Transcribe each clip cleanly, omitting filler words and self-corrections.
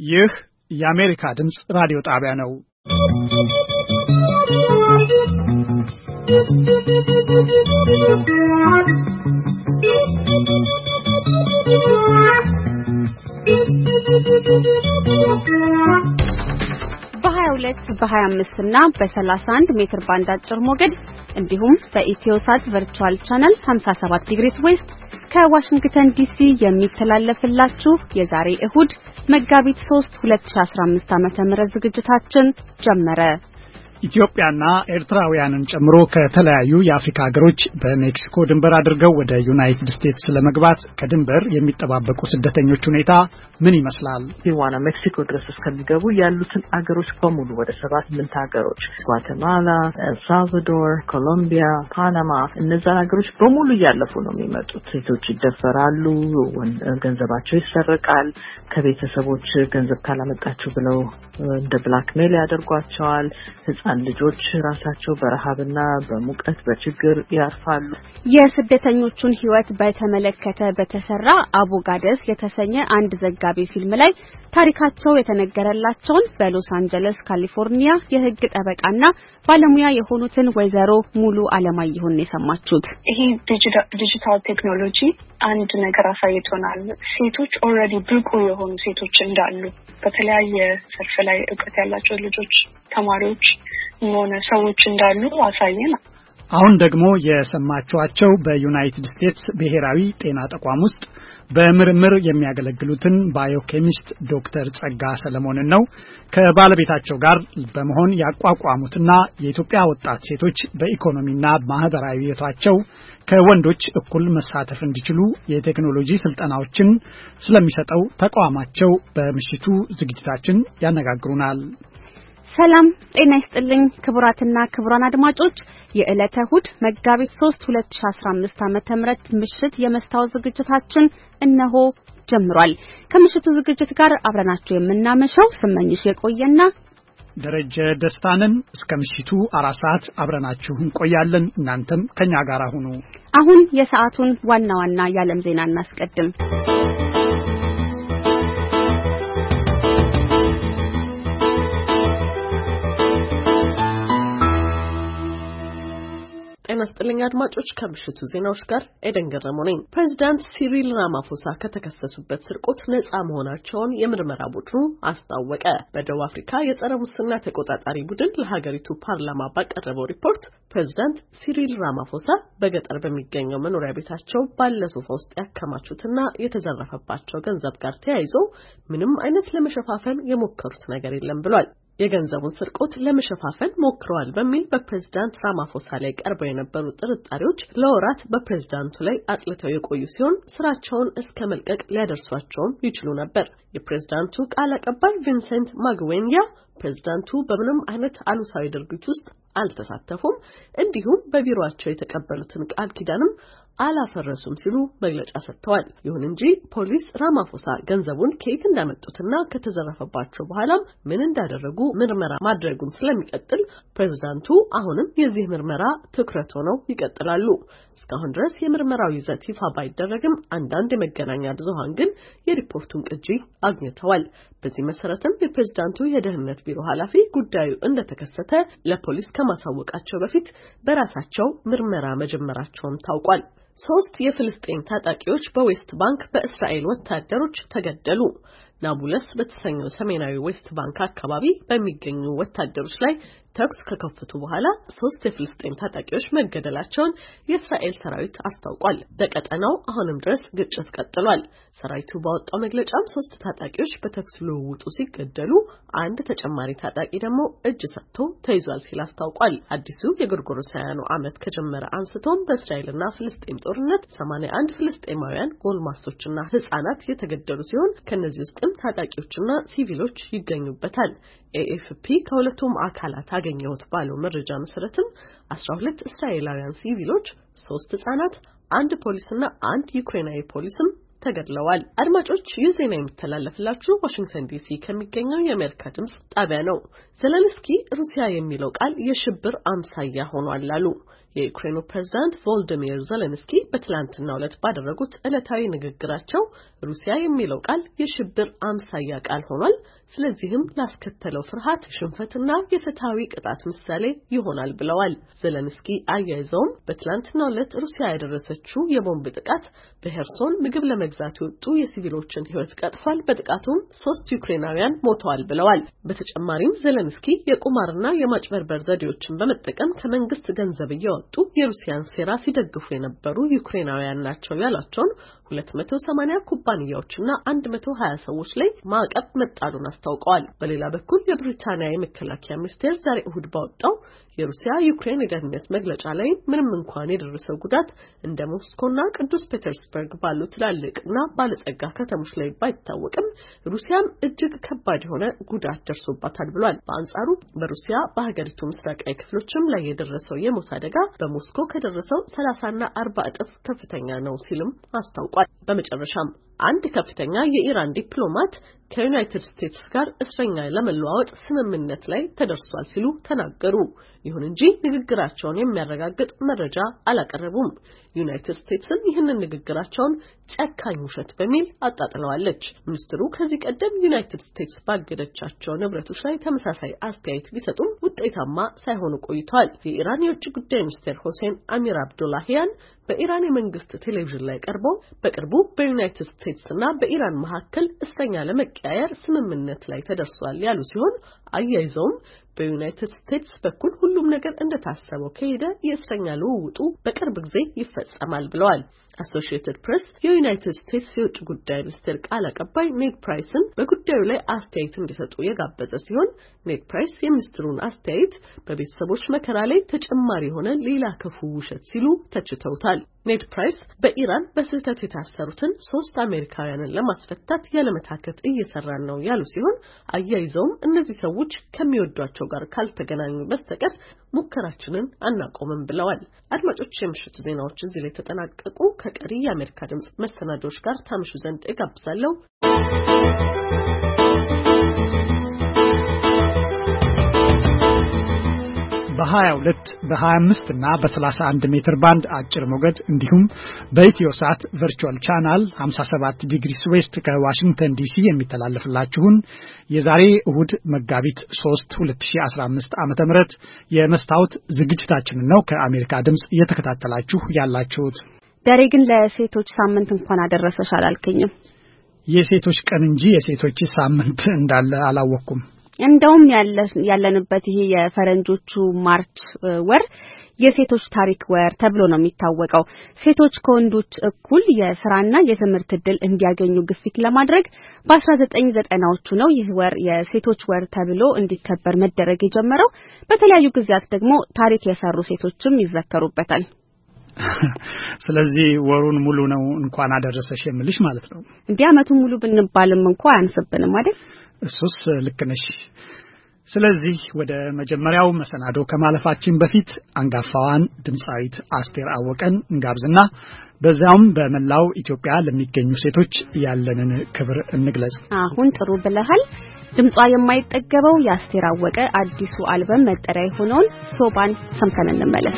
ይህ የአሜሪካ ድምጽ ራዲዮ ጣቢያ ነው። በ22 በ25 እና በ31 ሜትር ባንድ አጭር ሞገድ እንዲሁም በኢትዮሳት ቨርቹዋል ቻናል 57 ዲግሪ ዌስት ከዋሽንግተን ዲሲ የሚተላለፍላችሁ የዛሬ እሁድ መጋቢት 3 2015 ዓ.ም ዝግጅታችን ጀመረ። ኢትዮጵያና ኤርትራውያንን ጨምሮ ከተለያዩ የአፍሪካ ሀገሮች በሜክሲኮ ድንበር አድርገው ወደ ዩናይትድ ስቴትስ ለመግባት ከድንበር የሚጠባበቁ ስደተኞች ሁኔታ ምን ይመስላል? ቲዋና ሜክሲኮ ድረስ እስከሚገቡ ያሉትን አገሮች በሙሉ ወደ 7-8 ሀገሮች ጓተማላ፣ ኤልሳልቫዶር፣ ኮሎምቢያ፣ ፓናማ እነዛን ሀገሮች በሙሉ እያለፉ ነው የሚመጡት። ሴቶች ይደፈራሉ፣ ገንዘባቸው ይሰረቃል፣ ከቤተሰቦች ገንዘብ ካላመጣችሁ ብለው እንደ ብላክሜል ያደርጓቸዋል። ልጆች ራሳቸው በረሃብና በሙቀት በችግር ያርፋሉ። የስደተኞቹን ህይወት በተመለከተ በተሰራ አቦጋደስ የተሰኘ አንድ ዘጋቢ ፊልም ላይ ታሪካቸው የተነገረላቸውን በሎስ አንጀለስ ካሊፎርኒያ የህግ ጠበቃና ባለሙያ የሆኑትን ወይዘሮ ሙሉ አለማየሁን የሰማችሁት። ይሄ ዲጂታል ቴክኖሎጂ አንድ ነገር አሳይቶናል። ሴቶች ኦልሬዲ ብቁ የሆኑ ሴቶች እንዳሉ በተለያየ ዘርፍ ላይ እውቀት ያላቸው ልጆች፣ ተማሪዎች ሆነ ሰዎች እንዳሉ አሳየን። አሁን ደግሞ የሰማችኋቸው በዩናይትድ ስቴትስ ብሔራዊ ጤና ተቋም ውስጥ በምርምር የሚያገለግሉትን ባዮኬሚስት ዶክተር ጸጋ ሰለሞንን ነው። ከባለቤታቸው ጋር በመሆን ያቋቋሙትና የኢትዮጵያ ወጣት ሴቶች በኢኮኖሚና ማህበራዊ ህይወታቸው ከወንዶች እኩል መሳተፍ እንዲችሉ የቴክኖሎጂ ስልጠናዎችን ስለሚሰጠው ተቋማቸው በምሽቱ ዝግጅታችን ያነጋግሩናል። ሰላም ጤና ይስጥልኝ ክቡራትና ክቡራን አድማጮች፣ የዕለተ እሁድ መጋቢት 3 2015 ዓ.ም ምሽት የመስታወት ዝግጅታችን እነሆ ጀምሯል። ከምሽቱ ዝግጅት ጋር አብረናችሁ የምናመሸው ስመኝሽ የቆየና ደረጀ ደስታንን እስከ ምሽቱ 4 ሰዓት አብረናችሁ እንቆያለን። እናንተም ከኛ ጋር ሁኑ። አሁን የሰዓቱን ዋና ዋና የዓለም ዜና እናስቀድም። ጤና ይስጥልኝ አድማጮች፣ ከምሽቱ ዜናዎች ጋር ኤደን ገረመው ነኝ። ፕሬዝዳንት ሲሪል ራማፎሳ ከተከሰሱበት ስርቆት ነፃ መሆናቸውን የምርመራ ቡድኑ አስታወቀ። በደቡብ አፍሪካ የጸረ ሙስና ተቆጣጣሪ ቡድን ለሀገሪቱ ፓርላማ ባቀረበው ሪፖርት ፕሬዝዳንት ሲሪል ራማፎሳ በገጠር በሚገኘው መኖሪያ ቤታቸው ባለ ሶፋ ውስጥ ያከማቹትና የተዘረፈባቸው ገንዘብ ጋር ተያይዞ ምንም አይነት ለመሸፋፈን የሞከሩት ነገር የለም ብሏል። የገንዘቡን ስርቆት ለመሸፋፈን ሞክረዋል በሚል በፕሬዝዳንት ራማፎሳ ላይ ቀርበው የነበሩ ጥርጣሬዎች ለወራት በፕሬዝዳንቱ ላይ አጥልተው የቆዩ ሲሆን ስራቸውን እስከ መልቀቅ ሊያደርሷቸውም ይችሉ ነበር። የፕሬዝዳንቱ ቃል አቀባይ ቪንሰንት ማግዌንያ ፕሬዝዳንቱ በምንም አይነት አሉታዊ ድርጊት ውስጥ አልተሳተፉም፣ እንዲሁም በቢሮአቸው የተቀበሉትን ቃል ኪዳንም አላፈረሱም ሲሉ መግለጫ ሰጥተዋል። ይሁን እንጂ ፖሊስ ራማፎሳ ገንዘቡን ከየት እንዳመጡትና ከተዘረፈባቸው በኋላም ምን እንዳደረጉ ምርመራ ማድረጉን ስለሚቀጥል ፕሬዝዳንቱ አሁንም የዚህ ምርመራ ትኩረት ሆነው ይቀጥላሉ። እስካሁን ድረስ የምርመራው ይዘት ይፋ ባይደረግም አንዳንድ የመገናኛ ብዙሃን ግን የሪፖርቱን ቅጂ አግኝተዋል። በዚህ መሰረትም የፕሬዝዳንቱ የደህንነት ቢሮ ኃላፊ ጉዳዩ እንደተከሰተ ለፖሊስ ከማሳወቃቸው በፊት በራሳቸው ምርመራ መጀመራቸውም ታውቋል። 3 የፍልስጤም ታጣቂዎች በዌስት ባንክ በእስራኤል ወታደሮች ተገደሉ። ናቡለስ በተሰኘው ሰሜናዊ ዌስት ባንክ አካባቢ በሚገኙ ወታደሮች ላይ ተኩስ ከከፈቱ በኋላ 3 የፍልስጤም ታጣቂዎች መገደላቸውን የእስራኤል ሰራዊት አስታውቋል። በቀጠናው አሁንም ድረስ ግጭት ቀጥሏል። ሰራዊቱ ባወጣው መግለጫም 3 ታጣቂዎች በተኩስ ልውውጡ ሲገደሉ አንድ ተጨማሪ ታጣቂ ደግሞ እጅ ሰጥቶ ተይዟል ሲል አስታውቋል። አዲሱ የጎርጎሮሳውያኑ ዓመት ከጀመረ አንስቶም በእስራኤልና ፍልስጤም ጦርነት 81 ፍልስጤማውያን ጎልማሶችና ህጻናት የተገደሉ ሲሆን ከነዚህ ውስጥም ታጣቂዎችና ሲቪሎች ይገኙበታል። ኤኤፍፒ ከሁለቱም አካላት አገኘሁት ባለው መረጃ መሰረትም 12 እስራኤላውያን ሲቪሎች፣ 3 ህጻናት፣ 1 ፖሊስና 1 ዩክሬናዊ ፖሊስም ተገድለዋል። አድማጮች ይህ ዜና የሚተላለፍላችሁ ዋሽንግተን ዲሲ ከሚገኘው የአሜሪካ ድምጽ ጣቢያ ነው። ዘለንስኪ ሩሲያ የሚለው ቃል የሽብር አምሳያ ሆኗል አሉ። የዩክሬኑ ፕሬዝዳንት ቮልዲሚር ዘለንስኪ በትላንትናው ዕለት ባደረጉት ዕለታዊ ንግግራቸው ሩሲያ የሚለው ቃል የሽብር አምሳያ ቃል ሆኗል፣ ስለዚህም ላስከተለው ፍርሃት፣ ሽንፈትና የፍትሃዊ ቅጣት ምሳሌ ይሆናል ብለዋል። ዘለንስኪ አያይዘውም በትላንትናው ዕለት ሩሲያ ያደረሰችው የቦምብ ጥቃት በሄርሶን ምግብ ለመግዛት የወጡ የሲቪሎችን ሕይወት ቀጥፏል፣ በጥቃቱም 3 ዩክሬናውያን ሞተዋል ብለዋል። በተጨማሪም ዘለንስኪ የቁማርና የማጭበርበር ዘዴዎችን በመጠቀም ከመንግስት ገንዘብ እያወጡ የሩሲያን ሴራ ሲደግፉ የነበሩ ዩክሬናውያን ናቸው ያሏቸውን 280 ኩባንያዎችና 120 ሰዎች ላይ ማዕቀብ መጣሉን አስታውቀዋል። በሌላ በኩል የብሪታንያ የመከላከያ ሚኒስቴር ዛሬ እሁድ ባወጣው የሩሲያ ዩክሬን የደህንነት መግለጫ ላይ ምንም እንኳን የደረሰው ጉዳት እንደ ሞስኮና ቅዱስ ፔተርስበርግ ባሉ ትላልቅና ባለጸጋ ከተሞች ላይ ባይታወቅም ሩሲያም እጅግ ከባድ የሆነ ጉዳት ደርሶባታል ብሏል። በአንጻሩ በሩሲያ በሀገሪቱ ምስራቃዊ ክፍሎችም ላይ የደረሰው የሞት አደጋ በሞስኮ ከደረሰው 30ና 40 እጥፍ ከፍተኛ ነው ሲልም አስታውቋል። በመጨረሻም አንድ ከፍተኛ የኢራን ዲፕሎማት ከዩናይትድ ስቴትስ ጋር እስረኛ ለመለዋወጥ ስምምነት ላይ ተደርሷል ሲሉ ተናገሩ። ይሁን እንጂ ንግግራቸውን የሚያረጋግጥ መረጃ አላቀረቡም። ዩናይትድ ስቴትስን ይህንን ንግግራቸውን ጨካኝ ውሸት በሚል አጣጥለዋለች። ሚኒስትሩ ከዚህ ቀደም ዩናይትድ ስቴትስ ባገደቻቸው ንብረቶች ላይ ተመሳሳይ አስተያየት ቢሰጡም ውጤታማ ሳይሆኑ ቆይተዋል። የኢራን የውጭ ጉዳይ ሚኒስትር ሁሴን አሚር አብዱላሂያን በኢራን የመንግስት ቴሌቪዥን ላይ ቀርበው በቅርቡ በዩናይትድ ስቴትስና በኢራን መካከል እስረኛ ለመቀያየር ስምምነት ላይ ተደርሷል ያሉ ሲሆን አያይዘውም በዩናይትድ ስቴትስ በኩል ሁሉም ነገር እንደታሰበው ከሄደ የእስረኛ ልውውጡ በቅርብ ጊዜ ይፈጸማል ብለዋል። አሶሺየትድ ፕሬስ የዩናይትድ ስቴትስ የውጭ ጉዳይ ሚኒስቴር ቃል አቀባይ ኔድ ፕራይስን በጉዳዩ ላይ አስተያየት እንዲሰጡ የጋበዘ ሲሆን ኔድ ፕራይስ የሚኒስትሩን አስተያየት በቤተሰቦች መከራ ላይ ተጨማሪ የሆነ ሌላ ክፉ ውሸት ሲሉ ተችተውታል። ኔድ ፕራይስ በኢራን በስህተት የታሰሩትን 3 አሜሪካውያንን ለማስፈታት ያለመታከት እየሰራን ነው ያሉ ሲሆን አያይዘውም እነዚህ ሰዎች ከሚወዷቸው ጋር ካልተገናኙ በስተቀር ሙከራችንን አናቆምም ብለዋል። አድማጮች የምሽቱ ዜናዎች እዚህ ላይ ተጠናቀቁ። ከቀሪ የአሜሪካ ድምጽ መሰናዶዎች ጋር ታምሹ ዘንድ እጋብዛለሁ። በ22 በ25 እና በ31 ሜትር ባንድ አጭር ሞገድ እንዲሁም በኢትዮሳት ቨርቹዋል ቻናል 57 ዲግሪስ ዌስት ከዋሽንግተን ዲሲ የሚተላለፍላችሁን የዛሬ እሁድ መጋቢት 3 2015 ዓመተ ምህረት የመስታወት ዝግጅታችንን ነው ከአሜሪካ ድምጽ እየተከታተላችሁ ያላችሁት። ዛሬ ግን ለሴቶች ሳምንት እንኳን አደረሰሽ አላልከኝም? የሴቶች ቀን እንጂ የሴቶች ሳምንት እንዳለ አላወቅኩም። እንደውም ያለንበት ይሄ የፈረንጆቹ ማርች ወር የሴቶች ታሪክ ወር ተብሎ ነው የሚታወቀው። ሴቶች ከወንዶች እኩል የሥራና የትምህርት ዕድል እንዲያገኙ ግፊት ለማድረግ በ1990ዎቹ ነው ይህ ወር የሴቶች ወር ተብሎ እንዲከበር መደረግ የጀመረው። በተለያዩ ጊዜያት ደግሞ ታሪክ የሰሩ ሴቶችም ይዘከሩበታል። ስለዚህ ወሩን ሙሉ ነው እንኳን አደረሰሽ የምልሽ ማለት ነው። እንዲህ አመቱን ሙሉ ብንባልም እንኳን አንስብንም አይደል? እሱስ ልክ ነሽ። ስለዚህ ወደ መጀመሪያው መሰናዶ ከማለፋችን በፊት አንጋፋዋን ድምጻዊት አስቴር አወቀን እንጋብዝና በዛውም በመላው ኢትዮጵያ ለሚገኙ ሴቶች ያለንን ክብር እንግለጽ። አሁን ጥሩ ብለሃል። ድምጿ የማይጠገበው የአስቴር አወቀ አዲሱ አልበም መጠሪያ የሆነውን ሶባን ሰምተን እንመለስ።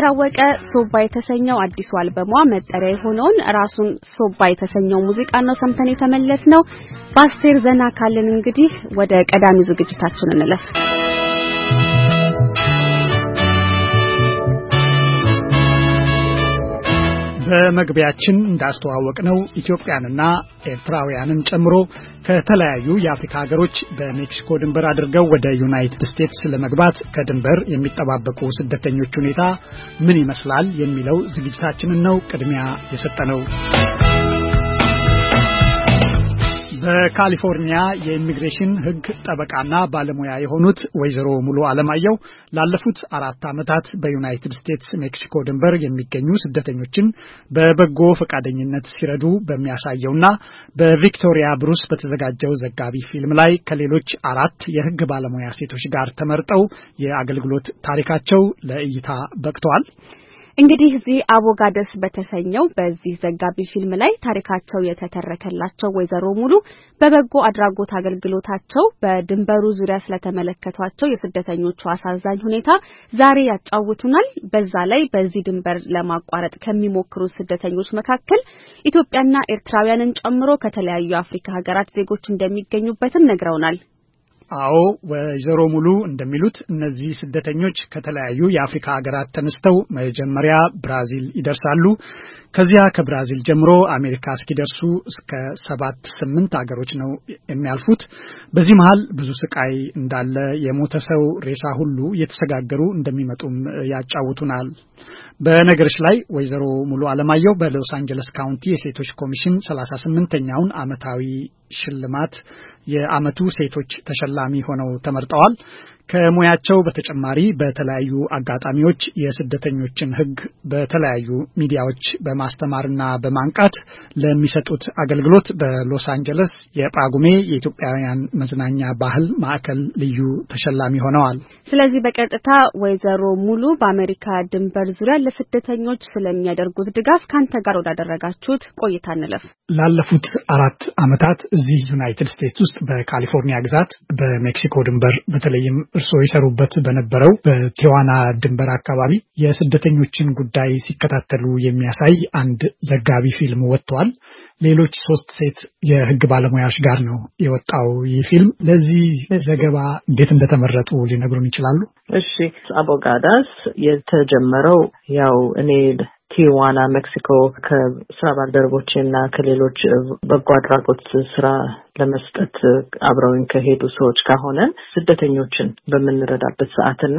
አወቀ ሶባ የተሰኘው አዲሱ አልበሟ መጠሪያ የሆነውን ራሱን ሶባ የተሰኘው ሙዚቃ ነው ሰምተን የተመለስነው። በአስቴር ዘና ካልን እንግዲህ ወደ ቀዳሚ ዝግጅታችን እንለፍ። በመግቢያችን እንዳስተዋወቅነው ኢትዮጵያንና ኤርትራውያንን ጨምሮ ከተለያዩ የአፍሪካ ሀገሮች በሜክሲኮ ድንበር አድርገው ወደ ዩናይትድ ስቴትስ ለመግባት ከድንበር የሚጠባበቁ ስደተኞች ሁኔታ ምን ይመስላል የሚለው ዝግጅታችንን ነው ቅድሚያ የሰጠነው። በካሊፎርኒያ የኢሚግሬሽን ሕግ ጠበቃና ባለሙያ የሆኑት ወይዘሮ ሙሉ አለማየሁ ላለፉት 4 ዓመታት በዩናይትድ ስቴትስ ሜክሲኮ ድንበር የሚገኙ ስደተኞችን በበጎ ፈቃደኝነት ሲረዱ በሚያሳየውና በቪክቶሪያ ብሩስ በተዘጋጀው ዘጋቢ ፊልም ላይ ከሌሎች 4 የሕግ ባለሙያ ሴቶች ጋር ተመርጠው የአገልግሎት ታሪካቸው ለእይታ በቅተዋል። እንግዲህ እዚህ አቦጋደስ በተሰኘው በዚህ ዘጋቢ ፊልም ላይ ታሪካቸው የተተረከላቸው ወይዘሮ ሙሉ በበጎ አድራጎት አገልግሎታቸው በድንበሩ ዙሪያ ስለተመለከቷቸው የስደተኞቹ አሳዛኝ ሁኔታ ዛሬ ያጫውቱናል። በዛ ላይ በዚህ ድንበር ለማቋረጥ ከሚሞክሩ ስደተኞች መካከል ኢትዮጵያና ኤርትራውያንን ጨምሮ ከተለያዩ የአፍሪካ ሀገራት ዜጎች እንደሚገኙበትም ነግረውናል። አዎ ወይዘሮ ሙሉ እንደሚሉት እነዚህ ስደተኞች ከተለያዩ የአፍሪካ ሀገራት ተነስተው መጀመሪያ ብራዚል ይደርሳሉ። ከዚያ ከብራዚል ጀምሮ አሜሪካ እስኪደርሱ እስከ 7-8 ሀገሮች ነው የሚያልፉት። በዚህ መሃል ብዙ ስቃይ እንዳለ የሞተ ሰው ሬሳ ሁሉ እየተሰጋገሩ እንደሚመጡም ያጫውቱናል። በነገርሽ ላይ ወይዘሮ ሙሉ አለማየሁ በሎስ አንጀለስ ካውንቲ የሴቶች ኮሚሽን 38ኛውን ዓመታዊ ሽልማት የዓመቱ ሴቶች ተሸላሚ ሆነው ተመርጠዋል። ከሙያቸው በተጨማሪ በተለያዩ አጋጣሚዎች የስደተኞችን ሕግ በተለያዩ ሚዲያዎች በማስተማርና በማንቃት ለሚሰጡት አገልግሎት በሎስ አንጀለስ የጳጉሜ የኢትዮጵያውያን መዝናኛ ባህል ማዕከል ልዩ ተሸላሚ ሆነዋል። ስለዚህ በቀጥታ ወይዘሮ ሙሉ በአሜሪካ ድንበር ዙሪያ ለስደተኞች ስለሚያደርጉት ድጋፍ ካንተ ጋር ወዳደረጋችሁት ቆይታ እንለፍ። ላለፉት 4 ዓመታት እዚህ ዩናይትድ ስቴትስ ውስጥ በካሊፎርኒያ ግዛት በሜክሲኮ ድንበር በተለይም እርሶ ይሰሩበት በነበረው በቲዋና ድንበር አካባቢ የስደተኞችን ጉዳይ ሲከታተሉ የሚያሳይ አንድ ዘጋቢ ፊልም ወጥቷል። ሌሎች 3 ሴት የሕግ ባለሙያዎች ጋር ነው የወጣው ይህ ፊልም። ለዚህ ዘገባ እንዴት እንደተመረጡ ሊነግሩን ይችላሉ? እሺ፣ አቦጋዳስ የተጀመረው ያው እኔ ቲዋና ሜክሲኮ ከስራ ባልደረቦችና ከሌሎች በጎ አድራጎት ስራ ለመስጠት አብረውኝ ከሄዱ ሰዎች ጋር ሆነን ስደተኞችን በምንረዳበት ሰዓትና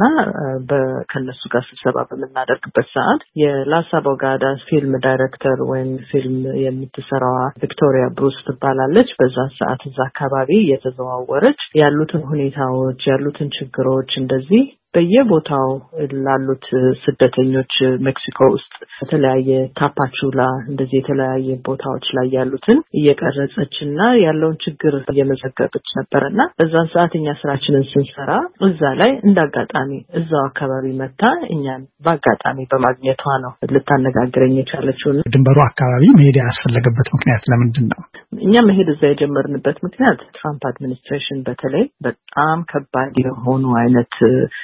ከነሱ ጋር ስብሰባ በምናደርግበት ሰዓት የላስ አቦጋዳስ ፊልም ዳይሬክተር ወይም ፊልም የምትሰራዋ ቪክቶሪያ ብሩስ ትባላለች። በዛ ሰዓት እዛ አካባቢ የተዘዋወረች ያሉትን ሁኔታዎች ያሉትን ችግሮች እንደዚህ በየቦታው ላሉት ስደተኞች ሜክሲኮ ውስጥ የተለያየ ታፓቹላ እንደዚህ የተለያየ ቦታዎች ላይ ያሉትን እየቀረጸችና ያለውን ችግር እየመዘገበች ነበርና በዛን ሰዓት እኛ ስራችንን ስንሰራ እዛ ላይ እንዳጋጣሚ እዛው አካባቢ መታ እኛን በአጋጣሚ በማግኘቷ ነው ልታነጋግረኝ የቻለችው። ድንበሩ አካባቢ መሄድ ያስፈለገበት ምክንያት ለምንድን ነው? እኛ መሄድ እዛ የጀመርንበት ምክንያት ትራምፕ አድሚኒስትሬሽን በተለይ በጣም ከባድ የሆኑ አይነት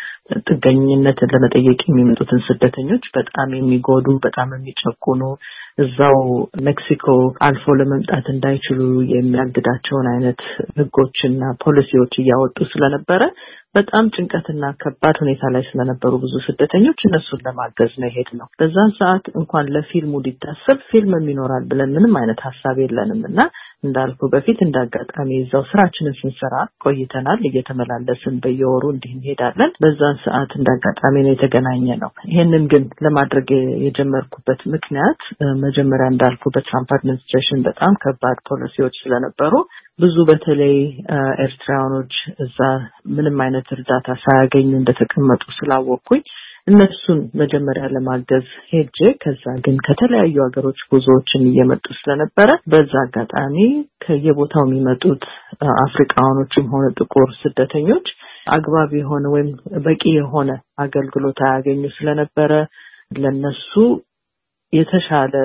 ጥገኝነት ለመጠየቅ የሚመጡትን ስደተኞች በጣም የሚጎዱ በጣም የሚጨቁኑ እዛው ሜክሲኮ አልፎ ለመምጣት እንዳይችሉ የሚያግዳቸውን አይነት ህጎችና ፖሊሲዎች እያወጡ ስለነበረ በጣም ጭንቀትና ከባድ ሁኔታ ላይ ስለነበሩ ብዙ ስደተኞች እነሱን ለማገዝ ነው የሄድነው። በዛን ሰዓት እንኳን ለፊልሙ ሊታሰብ ፊልም ይኖራል ብለን ምንም አይነት ሐሳብ የለንምና እንዳልኩ በፊት እንዳጋጣሚ እዛው ስራችንን ስንሰራ ቆይተናል። እየተመላለስን በየወሩ እንዲህ እንሄዳለን። በዛን ሰዓት እንዳጋጣሚ ነው የተገናኘነው። ይሄንን ግን ለማድረግ የጀመርኩበት ምክንያት መጀመሪያ እንዳልኩ በትራምፕ አድሚኒስትሬሽን በጣም ከባድ ፖሊሲዎች ስለነበሩ ብዙ በተለይ ኤርትራውያኖች እዛ ምንም አይነት እርዳታ ሳያገኙ እንደተቀመጡ ስላወቅኩኝ እነሱን መጀመሪያ ለማገዝ ሄጄ ከዛ ግን ከተለያዩ ሀገሮች ጉዞዎችን እየመጡ ስለነበረ በዛ አጋጣሚ ከየቦታው የሚመጡት አፍሪካኖችም ሆነ ጥቁር ስደተኞች አግባብ የሆነ ወይም በቂ የሆነ አገልግሎት አያገኙ ስለነበረ ለነሱ የተሻለ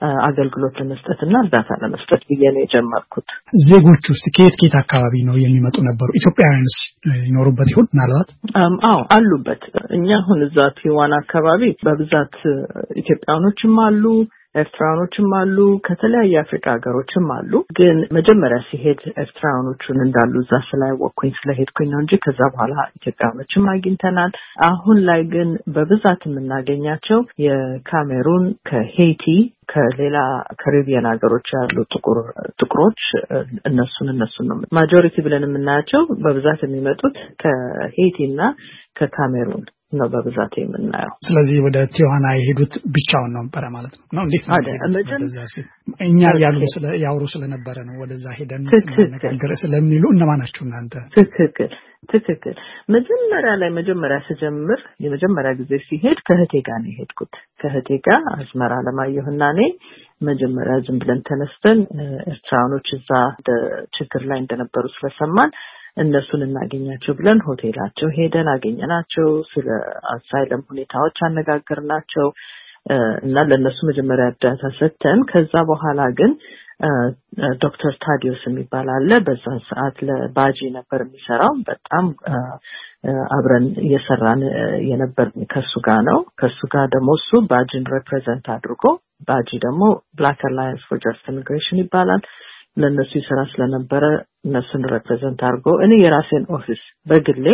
አገልግሎት ለመስጠትና እርዳታ ለመስጠት ብዬ ነው የጀመርኩት። ዜጎች ውስጥ ከየት አካባቢ ነው የሚመጡ ነበሩ? ኢትዮጵያውያንስ ይኖሩበት ይሆን? ምናልባት አዎ አሉበት። እኛ አሁን እዛ ቲዋና አካባቢ በብዛት ኢትዮጵያኖችም አሉ፣ ኤርትራኖችም አሉ፣ ከተለያየ አፍሪካ ሀገሮችም አሉ። ግን መጀመሪያ ሲሄድ ኤርትራኖቹን እንዳሉ እዛ ስላወቅኩኝ ስለሄድኩኝ ነው እንጂ ከዛ በኋላ ኢትዮጵያኖችም አግኝተናል። አሁን ላይ ግን በብዛት የምናገኛቸው የካሜሩን፣ ከሄይቲ፣ ከሌላ ካሪቢያን ሀገሮች ያሉ ጥቁሮች እነሱን ነው ማጆሪቲ ብለን የምናያቸው። በብዛት የሚመጡት ከሄይቲና ከካሜሩን ነው በብዛት የምናየው። ስለዚህ ወደ ቲዋና የሄዱት ብቻውን ነው ነበር ማለት ነው። እንዴት ነው? እኛ ያወሩ ስለነበረ ነው ወደዛ ሄደን ነገር ስለሚሉ እነማን ናቸው እናንተ? ትክክል። መጀመሪያ ስጀምር የመጀመሪያ ጊዜ ሲሄድ ከህቴ ጋር ነው የሄድኩት። ከህቴ ጋር አዝመራ ለማየሁና እኔ መጀመሪያ ዝም ብለን ተነስተን ኤርትራኖች እዛ ችግር ላይ እንደነበሩ ስለሰማን እነሱን እናገኛቸው ብለን ሆቴላቸው ሄደን አገኘናቸው። ስለ አሳይለም ሁኔታዎች አነጋገርናቸው እና ለነሱ መጀመሪያ እርዳታ ሰጥተን ከዛ በኋላ ግን ዶክተር ታዲዮስ የሚባል አለ። በዛ ሰዓት ለባጂ ነበር የሚሰራው። በጣም አብረን እየሰራን የነበር ከሱ ጋር ነው። ከሱ ጋር ደግሞ እሱ ባጂን ሪፕሬዘንት አድርጎ ባጂ ደግሞ ብላክ አላያንስ ፎር ጀስት ኢሚግሬሽን ይባላል። ለነሱ ይሰራ ስለነበረ እነሱን ሪፕሬዘንት አድርጎ እኔ የራሴን ኦፊስ በግሌ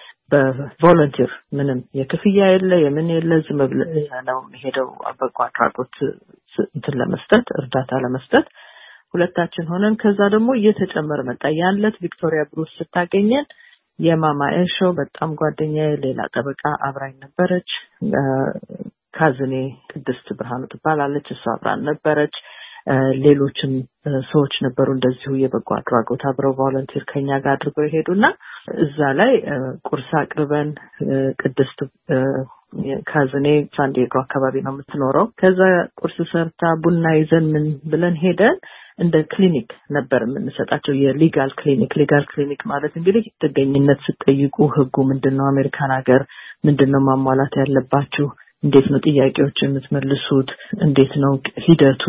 በቮለንቲር ምንም የክፍያ የለ የምን የለ ዝም ብለን ነው ሄደው በጎ አድራጎት እንትን ለመስጠት እርዳታ ለመስጠት ሁለታችን ሆነን ከዛ ደግሞ እየተጨመረ መጣ። ያንለት ቪክቶሪያ ብሩስ ስታገኘን የማማ ኤሾ በጣም ጓደኛዬ ሌላ ጠበቃ አብራኝ ነበረች። ካዝኔ ቅድስት ብርሃኑ ትባላለች፣ እሷ አብራን ነበረች። ሌሎችም ሰዎች ነበሩ እንደዚሁ የበጎ አድራጎት አብረው ቮለንቲር ከኛ ጋር አድርገው ይሄዱና እዛ ላይ ቁርስ አቅርበን ቅድስት ካዝኔ ሳንዲያጎ አካባቢ ነው የምትኖረው። ከዛ ቁርስ ሰርታ ቡና ይዘን ምን ብለን ሄደን እንደ ክሊኒክ ነበር የምንሰጣቸው የሊጋል ክሊኒክ ማለት እንግዲህ ጥገኝነት ስትጠይቁ ህጉ ምንድነው፣ አሜሪካን ሀገር ምንድነው ማሟላት ያለባችሁ፣ እንዴት ነው ጥያቄዎች የምትመልሱት፣ እንዴት ነው ሂደቱ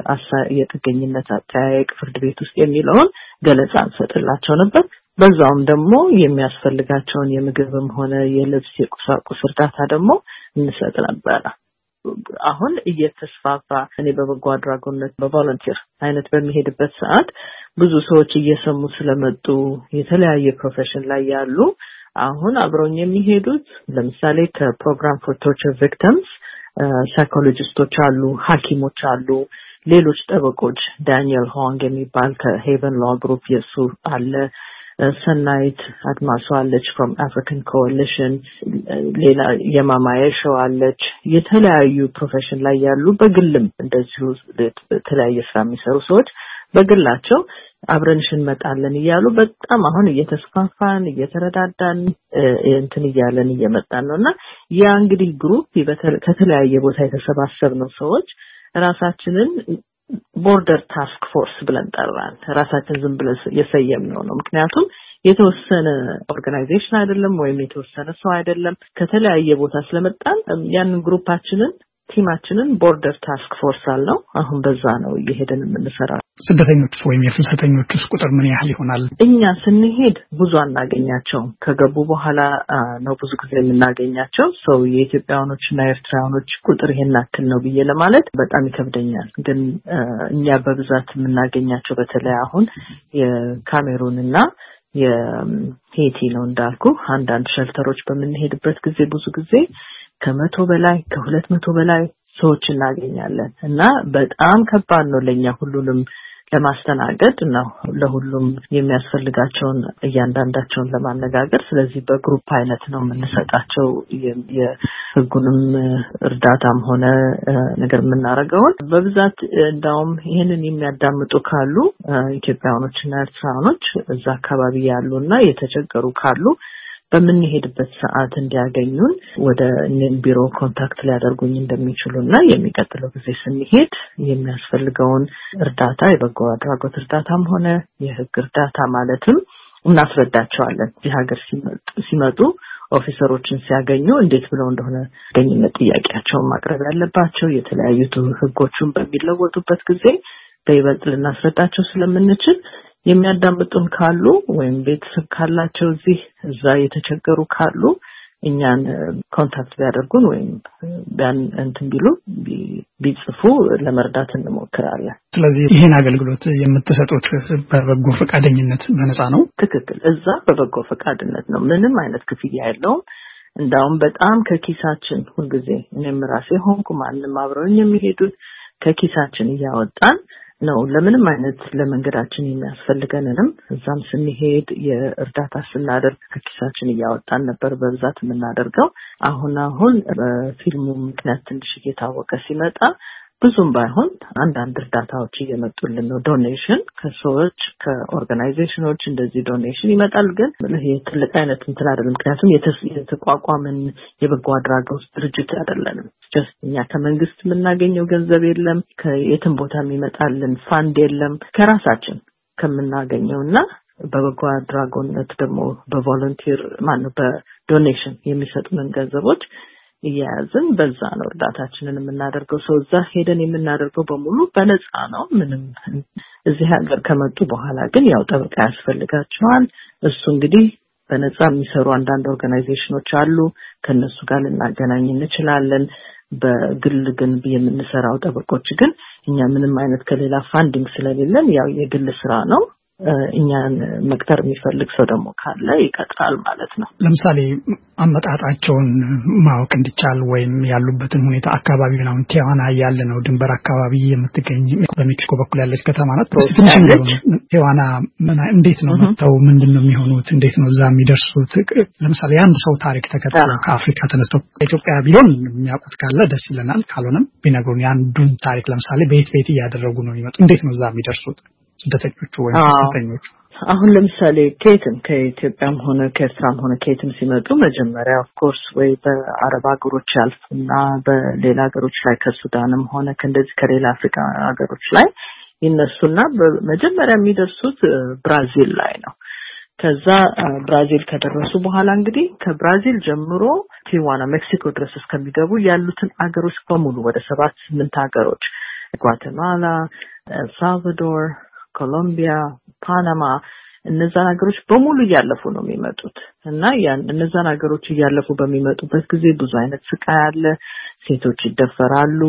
የጥገኝነት አጠያየቅ ፍርድ ቤት ውስጥ የሚለውን ገለጻ እንሰጥላቸው ነበር። በዛውም ደግሞ የሚያስፈልጋቸውን የምግብም ሆነ የልብስ የቁሳቁስ እርዳታ ደግሞ እንሰጥ ነበር። አሁን እየተስፋፋ እኔ በበጎ አድራጎት በቮለንቲር አይነት በሚሄድበት ሰዓት ብዙ ሰዎች እየሰሙ ስለመጡ የተለያየ ፕሮፌሽን ላይ ያሉ አሁን አብረውኝ የሚሄዱት ለምሳሌ ከፕሮግራም ፎር ቶርቸር ቪክቲምስ ሳይኮሎጂስቶች አሉ፣ ሐኪሞች አሉ፣ ሌሎች ጠበቆች ዳንኤል ሆንግ የሚባል ከሄቨን ሎ ግሩፕ የሱ አለ፣ ሰናይት አድማሱ አለች from African Coalition፣ ሌላ የማማዬ ሾው አለች። የተለያዩ ፕሮፌሽን ላይ ያሉ በግልም እንደዚሁ የተለያየ ስራ የሚሰሩ ሰዎች በግላቸው አብረንሽ እንመጣለን እያሉ በጣም አሁን እየተስፋፋን እየተረዳዳን እንትን እያለን እየመጣን ነውና ያ እንግዲህ ግሩፕ ከተለያየ ቦታ የተሰባሰብነው ሰዎች ራሳችንን ቦርደር ታስክ ፎርስ ብለን ጠራን። ራሳችን ዝም ብለን የሰየምነው ነው። ምክንያቱም የተወሰነ ኦርጋናይዜሽን አይደለም ወይም የተወሰነ ሰው አይደለም። ከተለያየ ቦታ ስለመጣን ያንን ግሩፓችንን ቲማችንን ቦርደር ታስክ ፎርስ አለው። አሁን በዛ ነው እየሄደን የምንሰራው። ስደተኞች ወይም የፍልሰተኞች ቁጥር ምን ያህል ይሆናል? እኛ ስንሄድ ብዙ አናገኛቸው። ከገቡ በኋላ ነው ብዙ ጊዜ የምናገኛቸው። ሰው የኢትዮጵያውያኖችና ኤርትራውያኖች ቁጥር ይሄን ያክል ነው ብዬ ለማለት በጣም ይከብደኛል። ግን እኛ በብዛት የምናገኛቸው በተለይ አሁን የካሜሩንና የሄይቲ ነው እንዳልኩ። አንዳንድ ሸልተሮች በምንሄድበት ጊዜ ብዙ ጊዜ ከ100 በላይ ከ200 በላይ ሰዎች እናገኛለን እና በጣም ከባድ ነው ለኛ ሁሉንም ለማስተናገድ ነው፣ ለሁሉም የሚያስፈልጋቸውን እያንዳንዳቸውን ለማነጋገር። ስለዚህ በግሩፕ አይነት ነው የምንሰጣቸው የህጉንም እርዳታም ሆነ ነገር የምናረገው። በብዛት እንዳውም ይሄንን የሚያዳምጡ ካሉ ኢትዮጵያውያኖችና ኤርትራውያኖች እዛ አካባቢ ያሉና የተቸገሩ ካሉ በምንሄድበት ሰዓት እንዲያገኙን ወደ ቢሮ ኮንታክት ሊያደርጉኝ እንደሚችሉና የሚቀጥለው ጊዜ ስንሄድ የሚያስፈልገውን እርዳታ የበጎ አድራጎት እርዳታም ሆነ የህግ እርዳታ ማለትም እናስረዳቸዋለን። እዚህ ሀገር ሲመጡ ኦፊሰሮችን ሲያገኙ እንዴት ብለው እንደሆነ ገኝነት ጥያቄያቸውን ማቅረብ ያለባቸው የተለያዩ ህጎችን በሚለወጡበት ጊዜ በይበልጥ ልናስረዳቸው ስለምንችል የሚያዳምጡን ካሉ ወይም ቤተሰብ ካላቸው እዛ የተቸገሩ ካሉ እኛን ኮንታክት ቢያደርጉን ወይም ቢጽፉ ለመርዳት እንሞክራለን። ስለዚህ ይሄን አገልግሎት የምትሰጡት በበጎ ፈቃደኝነት በነፃ ነው? ትክክል። እዛ በበጎ ፈቃደኝነት ነው። ምንም አይነት ክፍያ የለውም። እንዳውም በጣም ከኪሳችን ሁልጊዜ እኔም ራሴ ሆንኩ ማንንም አብረውኝ የሚሄዱት ከኪሳችን እያወጣን ነው። ለምንም አይነት ለመንገዳችን የሚያስፈልገንንም እዛም ስንሄድ የእርዳታ ስናደርግ ከኪሳችን እያወጣን ነበር በብዛት የምናደርገው። አሁን በፊልሙ ምክንያት ትንሽ እየታወቀ ሲመጣ ብዙም ባይሆን አንዳንድ እርዳታዎች እየመጡልን ነው። ዶኔሽን ከሰዎች ከኦርጋናይዜሽኖች እንደዚህ ዶኔሽን ይመጣል። ግን ይሄ ትልቅ አይነት እንትን አይደለም። ምክንያቱም የተቋቋመን የበጎ አድራጎት ድርጅት አይደለንም። ጀስት እኛ ከመንግስት የምናገኘው ገንዘብ የለም፣ ከየትም ቦታ የሚመጣልን ፋንድ የለም። ከራሳችን ከምናገኘውና በበጎ አድራጎት ደግሞ በቮለንቲር በዶኔሽን የሚሰጡንን ገንዘቦች እያያዝን በዛ ነው እርዳታችንን የምናደርገው። እዛ ሄደን የምናደርገው በሙሉ በነፃ ነው። ምንም እዚህ ሀገር ከመጡ በኋላ ግን ያው ጠበቃ ያስፈልጋቸዋል። እሱ እንግዲህ በነፃ የሚሰሩ አንዳንድ ኦርጋናይዜሽኖች አሉ። ከነሱ ጋር ልናገናኝ እንችላለን። በግል ግን የምንሰራው ጠበቆች ግን እኛ ምንም አይነት ከሌላ ፋንዲንግ ስለሌለን ያው የግል ስራ ነው። እኛን መቅጠር የሚፈልግ ሰው ደግሞ ካለ ይቀጥራል ማለት ነው። ለምሳሌ አመጣጣቸውን ማወቅ እንዲቻል ወይም ያሉበትን ሁኔታ አካባቢውን አሁን ቲዋና ያለ ነው ድንበር አካባቢ የምትገኝ በሜክሲኮ በኩል ያለች ከተማ ናት። ቲዋና እንዴት ነው መጥተው ምንድነው የሚሆኑት? እንዴት ነው እዛ የሚደርሱት? ለምሳሌ አንድ ሰው ታሪክ ተከትሎ ከአፍሪካ ተነስተው ኢትዮጵያ ቢሆን የሚያውቁት ካለ ደስ ይለናል። ካልሆነም ቢነግሩን ያንዱን ታሪክ ለምሳሌ ቤት እያደረጉ ነው የሚመጡ እንዴት ነው እዛ የሚደርሱት ስደተኞቹ ወይም ስደተኞቹ? አሁን ለምሳሌ ከኢትዮጵያም ሆነ ከኤርትራም ሆነ ከየትም ሲመጡ መጀመሪያ ኦፍ ኮርስ ወይ በአረብ ሀገሮች ያልፉና በሌላ ሀገሮች ላይ ከሱዳንም ሆነ ከእንደዚህ ከሌላ አፍሪካ ሀገሮች ላይ ይነሱና በመጀመሪያ የሚደርሱት ብራዚል ላይ ነው። ከዛ ብራዚል ከደረሱ በኋላ እንግዲህ ከብራዚል ጀምሮ ቲዋና ሜክሲኮ ድረስ እስከሚገቡ ያሉትን ሀገሮች በሙሉ ወደ 7-8 ሀገሮች ጓተማላ፣ ኤልሳልቫዶር፣ ኮሎምቢያ፣ ፓናማ እነዛን ሀገሮች በሙሉ እያለፉ ነው የሚመጡት እና እነዛን ሀገሮች እያለፉ በሚመጡበት ጊዜ ብዙ አይነት ስቃይ አለ። ሴቶች ይደፈራሉ፣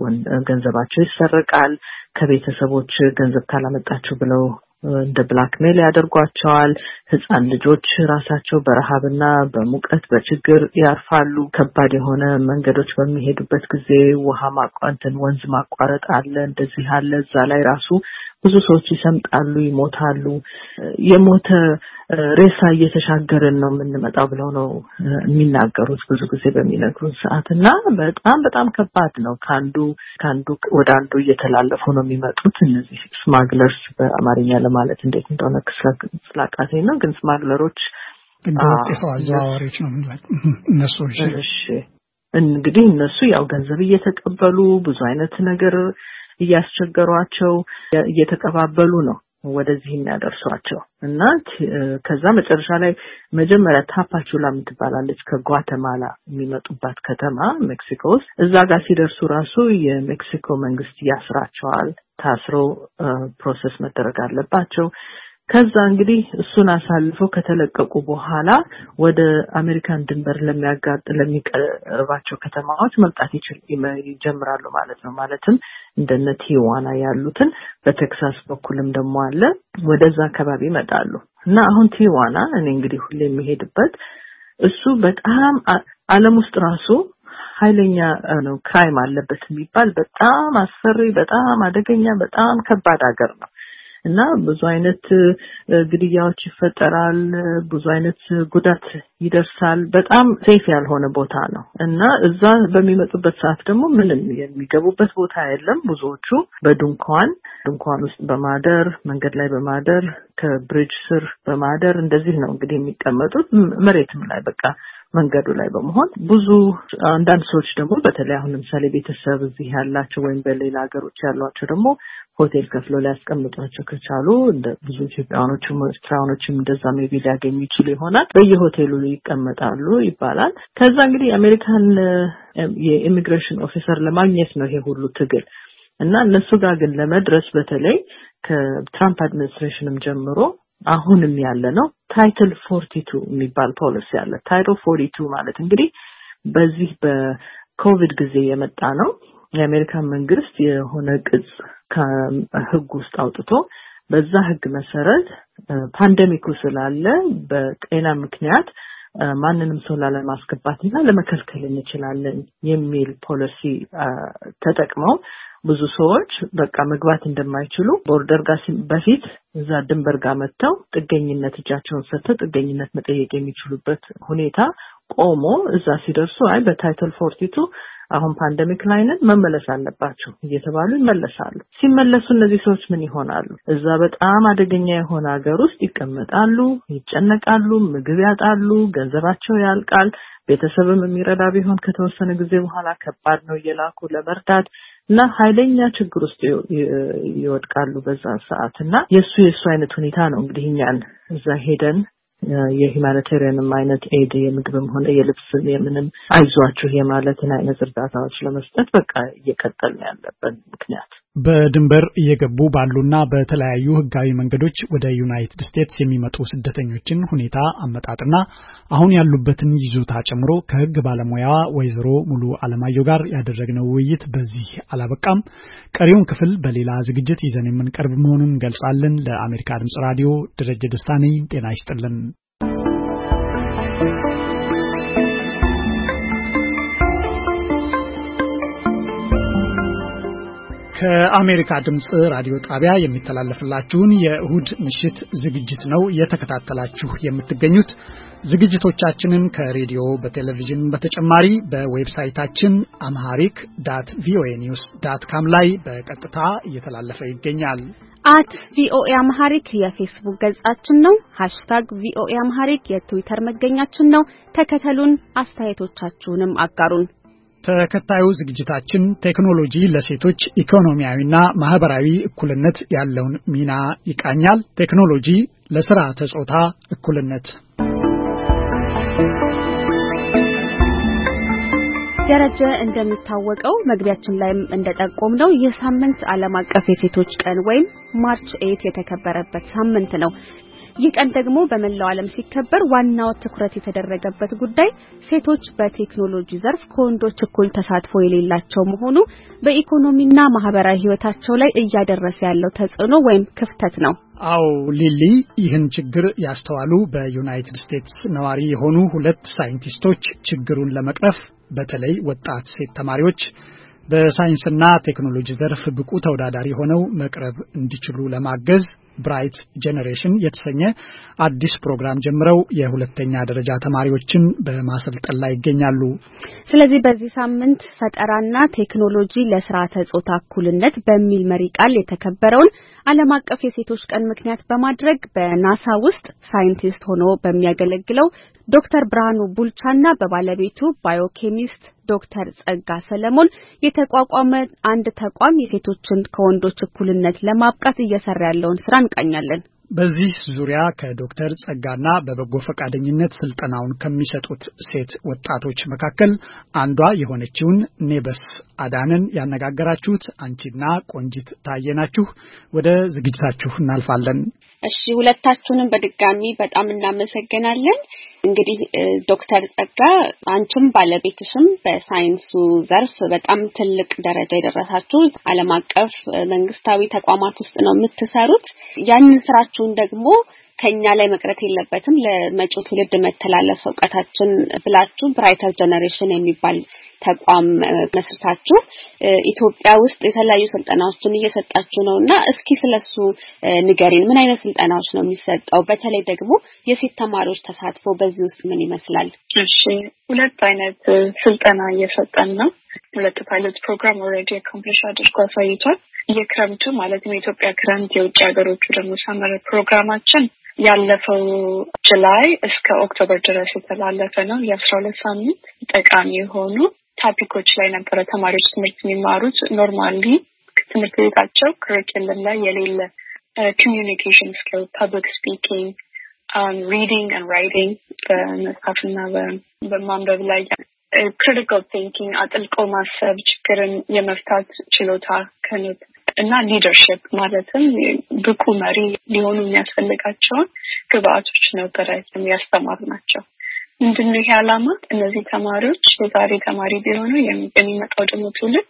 ገንዘባቸው ይሰረቃል፣ ከቤተሰቦች ገንዘብ ካላመጣችሁ ብለው እንደ ብላክሜል ያደርጓቸዋል። ህፃን ልጆች ራሳቸው በረሃብና በሙቀት በችግር ያርፋሉ። ከባድ የሆነ መንገዶች በሚሄዱበት ጊዜ ወንዝ ማቋረጥ አለ፣ እንደዚህ አለ። እዛ ላይ ራሱ ብዙ ሰዎች ይሰምጣሉ፣ ይሞታሉ። የሞተ ሬሳ እየተሻገርን ነው የምንመጣው ብለው ነው የሚናገሩት ብዙ ጊዜ በሚነግሩን ሰዓትና በጣም ከባድ ነው። ካንዱ ወደ አንዱ እየተላለፉ ነው የሚመጡት። እነዚህ ስማግለርስ በአማርኛ ለማለት እንዴት እንደሆነ ስላቃተኝ ነው። ግን ስማግለሮች ሰው አዘዋዋሪዎች ነው እነሱ። እሺ እንግዲህ እነሱ ያው ገንዘብ እየተቀበሉ ብዙ አይነት ነገር እያስቸገሯቸው እየተቀባበሉ ነው ወደዚህ የሚያደርሷቸው እና ከዛ መጨረሻ ላይ መጀመሪያ ታፓቹላ የምትባላለች ከጓተማላ የሚመጡባት ከተማ ሜክሲኮ ውስጥ እዛ ጋር ሲደርሱ ራሱ የሜክሲኮ መንግስት ያስራቸዋል። ታስረው ፕሮሰስ መደረግ አለባቸው። ከዛ እንግዲህ እሱን አሳልፈው ከተለቀቁ በኋላ ወደ አሜሪካን ድንበር ለሚቀርባቸው ከተማዎች መምጣት ይጀምራሉ ማለት ነው። ማለትም እንደነ ቲዋና ያሉትን በቴክሳስ በኩልም ደግሞ አለ ወደዛ አካባቢ ይመጣሉ እና አሁን ቲዋና እኔ እንግዲህ ሁሌ የሚሄድበት እሱ በጣም ዓለም ውስጥ ራሱ ኃይለኛ ነው ክራይም አለበት የሚባል በጣም አስፈሪ በጣም አደገኛ በጣም ከባድ ሀገር ነው እና ብዙ አይነት ግድያዎች ይፈጠራል፣ ብዙ አይነት ጉዳት ይደርሳል። በጣም ሴፍ ያልሆነ ቦታ ነው እና እዛ በሚመጡበት ሰዓት ደግሞ ምንም የሚገቡበት ቦታ የለም። ብዙዎቹ በድንኳን ውስጥ በማደር መንገድ ላይ በማደር ከብሪጅ ስር በማደር እንደዚህ ነው እንግዲህ የሚቀመጡት። መሬትም ላይ በቃ መንገዱ ላይ በመሆን ብዙ አንዳንድ ሰዎች ደግሞ በተለይ አሁን ለምሳሌ ቤተሰብ እዚህ ያላቸው ወይም በሌላ ሀገሮች ያሏቸው ደግሞ ሆቴል ከፍለው ሊያስቀምጧቸው ከቻሉ እንደ ብዙ ኢትዮጵያኖችም ኤርትራኖችም እንደዛ ሜቢ ሊያገኙ ይችላል ይሆናል በየሆቴሉ ይቀመጣሉ ይባላል። ከዛ እንግዲህ አሜሪካን የኢሚግሬሽን ኦፊሰር ለማግኘት ነው ይሄ ሁሉ ትግል እና እነሱ ጋር ግን ለመድረስ በተለይ ከትራምፕ አድሚኒስትሬሽንም ጀምሮ አሁንም ያለ ነው ታይትል 42 የሚባል ፖሊሲ አለ። ታይትል 42 ማለት እንግዲህ በዚህ በኮቪድ ጊዜ የመጣ ነው። የአሜሪካን መንግስት የሆነ ቅጽ ከህግ ውስጥ አውጥቶ በዛ ህግ መሰረት ፓንደሚኩ ስላለ በጤና ምክንያት ማንንም ሰው ላለማስገባትና ለመከልከል እንችላለን የሚል ፖሊሲ ተጠቅመው ብዙ ሰዎች በቃ መግባት እንደማይችሉ ቦርደር ጋር በፊት እዛ ድንበር ጋር መተው ጥገኝነት እጃቸውን ሰጥተው ጥገኝነት መጠየቅ የሚችሉበት ሁኔታ ቆሞ እዛ ሲደርሱ አይ በታይትል 42 አሁን ፓንደሚክ ላይ ነን መመለስ አለባቸው እየተባሉ ይመለሳሉ። ሲመለሱ እነዚህ ሰዎች ምን ይሆናሉ? እዛ በጣም አደገኛ የሆነ ሀገር ውስጥ ይቀመጣሉ፣ ይጨነቃሉ፣ ምግብ ያጣሉ፣ ገንዘባቸው ያልቃል። ቤተሰብም የሚረዳ ቢሆን ከተወሰነ ጊዜ በኋላ ከባድ ነው እየላኩ ለመርዳት እና ኃይለኛ ችግር ውስጥ ይወድቃሉ በዛ ሰዓት እና የሱ አይነት ሁኔታ ነው እንግዲህ እኛን እዛ ሄደን የሁማኒቴሪያንም አይነት ኤድ የምግብም ሆነ የልብስም የምንም አይዟችሁ የማለትን አይነት እርዳታዎች ለመስጠት በቃ እየቀጠልን ያለበት ምክንያት በድንበር እየገቡ ባሉና በተለያዩ ህጋዊ መንገዶች ወደ ዩናይትድ ስቴትስ የሚመጡ ስደተኞችን ሁኔታ አመጣጥና አሁን ያሉበትን ይዞታ ጨምሮ ከህግ ባለሙያዋ ወይዘሮ ሙሉ አለማየሁ ጋር ያደረግነው ውይይት በዚህ አላበቃም። ቀሪውን ክፍል በሌላ ዝግጅት ይዘን የምንቀርብ መሆኑን እንገልጻለን። ለአሜሪካ ድምጽ ራዲዮ ደረጀ ደስታ ነኝ። ጤና ይስጥልን። ከአሜሪካ ድምጽ ራዲዮ ጣቢያ የሚተላለፍላችሁን የእሁድ ምሽት ዝግጅት ነው እየተከታተላችሁ የምትገኙት። ዝግጅቶቻችንን ከሬዲዮ በቴሌቪዥን በተጨማሪ በዌብሳይታችን amharic.voanews.com ላይ በቀጥታ እየተላለፈ ይገኛል። @voa amharic የፌስቡክ ገጻችን ነው። #voa amharic የትዊተር መገኛችን ነው። ተከተሉን፣ አስተያየቶቻችሁንም አጋሩን። ተከታዩ ዝግጅታችን ቴክኖሎጂ ለሴቶች ኢኮኖሚያዊና ማህበራዊ እኩልነት ያለውን ሚና ይቃኛል። ቴክኖሎጂ ለሥራ ተጾታ እኩልነት። ደረጀ እንደሚታወቀው መግቢያችን ላይም እንደጠቆምነው የሳምንት ዓለም አቀፍ የሴቶች ቀን ወይም ማርች 8 የተከበረበት ሳምንት ነው። ይህ ቀን ደግሞ በመላው ዓለም ሲከበር ዋናው ትኩረት የተደረገበት ጉዳይ ሴቶች በቴክኖሎጂ ዘርፍ ከወንዶች እኩል ተሳትፎ የሌላቸው መሆኑ በኢኮኖሚና ማህበራዊ ህይወታቸው ላይ እያደረሰ ያለው ተጽዕኖ ወይም ክፍተት ነው። አው ሊሊ ይህን ችግር ያስተዋሉ በዩናይትድ ስቴትስ ነዋሪ የሆኑ ሁለት ሳይንቲስቶች ችግሩን ለመቅረፍ በተለይ ወጣት ሴት ተማሪዎች በሳይንስና ቴክኖሎጂ ዘርፍ ብቁ ተወዳዳሪ ሆነው መቅረብ እንዲችሉ ለማገዝ ብራይት ጄነሬሽን የተሰኘ አዲስ ፕሮግራም ጀምረው የሁለተኛ ደረጃ ተማሪዎችን በማሰልጠን ላይ ይገኛሉ። ስለዚህ በዚህ ሳምንት ፈጠራና ቴክኖሎጂ ለስርዓተ ጾታ እኩልነት በሚል መሪ ቃል የተከበረውን ዓለም አቀፍ የሴቶች ቀን ምክንያት በማድረግ በናሳ ውስጥ ሳይንቲስት ሆኖ በሚያገለግለው ዶክተር ብርሃኑ ቡልቻና በባለቤቱ ባዮኬሚስት ዶክተር ጸጋ ሰለሞን የተቋቋመ አንድ ተቋም የሴቶችን ከወንዶች እኩልነት ለማብቃት እየሰራ ያለውን ስራ እንቃኛለን። በዚህ ዙሪያ ከዶክተር ጸጋና በበጎ ፈቃደኝነት ስልጠናውን ከሚሰጡት ሴት ወጣቶች መካከል አንዷ የሆነችውን ኔበስ አዳንን ያነጋገራችሁት አንቺና ቆንጂት ታየናችሁ። ወደ ዝግጅታችሁ እናልፋለን። እሺ፣ ሁለታችሁንም በድጋሚ በጣም እናመሰግናለን። እንግዲህ ዶክተር ጸጋ አንቺም ባለቤትሽም በሳይንሱ ዘርፍ በጣም ትልቅ ደረጃ የደረሳችሁ ዓለም አቀፍ መንግስታዊ ተቋማት ውስጥ ነው የምትሰሩት። ያንን ስራችሁን ደግሞ ከኛ ላይ መቅረት የለበትም ለመጪው ትውልድ መተላለፍ ዕውቀታችን ብላችሁ ብራይተር ጄነሬሽን የሚባል ተቋም መስርታችሁ ኢትዮጵያ ውስጥ የተለያዩ ስልጠናዎችን እየሰጣችሁ ነውና እስኪ ስለሱ ንገሪን። ምን አይነት ስልጠናዎች ነው የሚሰጠው? በተለይ ደግሞ የሴት ተማሪዎች ተሳትፎ በዚህ ውስጥ ምን ይመስላል? እሺ፣ ሁለት አይነት ስልጠና እየሰጠን ነው። ሁለት ፓይለት ፕሮግራም ኦልሬዲ አኮምፕሊሽ አድርጎ አሳይቷል። የክረምቱ ማለት ነው የኢትዮጵያ ክረምት፣ የውጭ ሀገሮቹ ደግሞ ሰመር ፕሮግራማችን ያለፈው ጁላይ እስከ ኦክቶበር ድረስ የተላለፈ ነው። የ12 ሳምንት ጠቃሚ የሆኑ ቶፒኮች ላይ ነበር ተማሪዎች ትምህርት የሚማሩት። ኖርማሊ ትምህርት ቤታቸው ኩሪኩለም ላይ የሌለ communication skills, public speaking, reading and writing, በመጻፍና በማንበብ ላይ critical thinking, አጥልቆ ማሰብ፣ ችግርን የመፍታት ችሎታ ክህሎት እና leadership ማለትም ብቁ መሪ ሊሆኑ የሚያስፈልጋቸውን ግብአቶች ነበር ያስተማርናቸው። ምንድነው ይሄ ዓላማ? እነዚህ ተማሪዎች የዛሬ ተማሪ ቢሆኑ የሚመጣው ደግሞ ትውልድ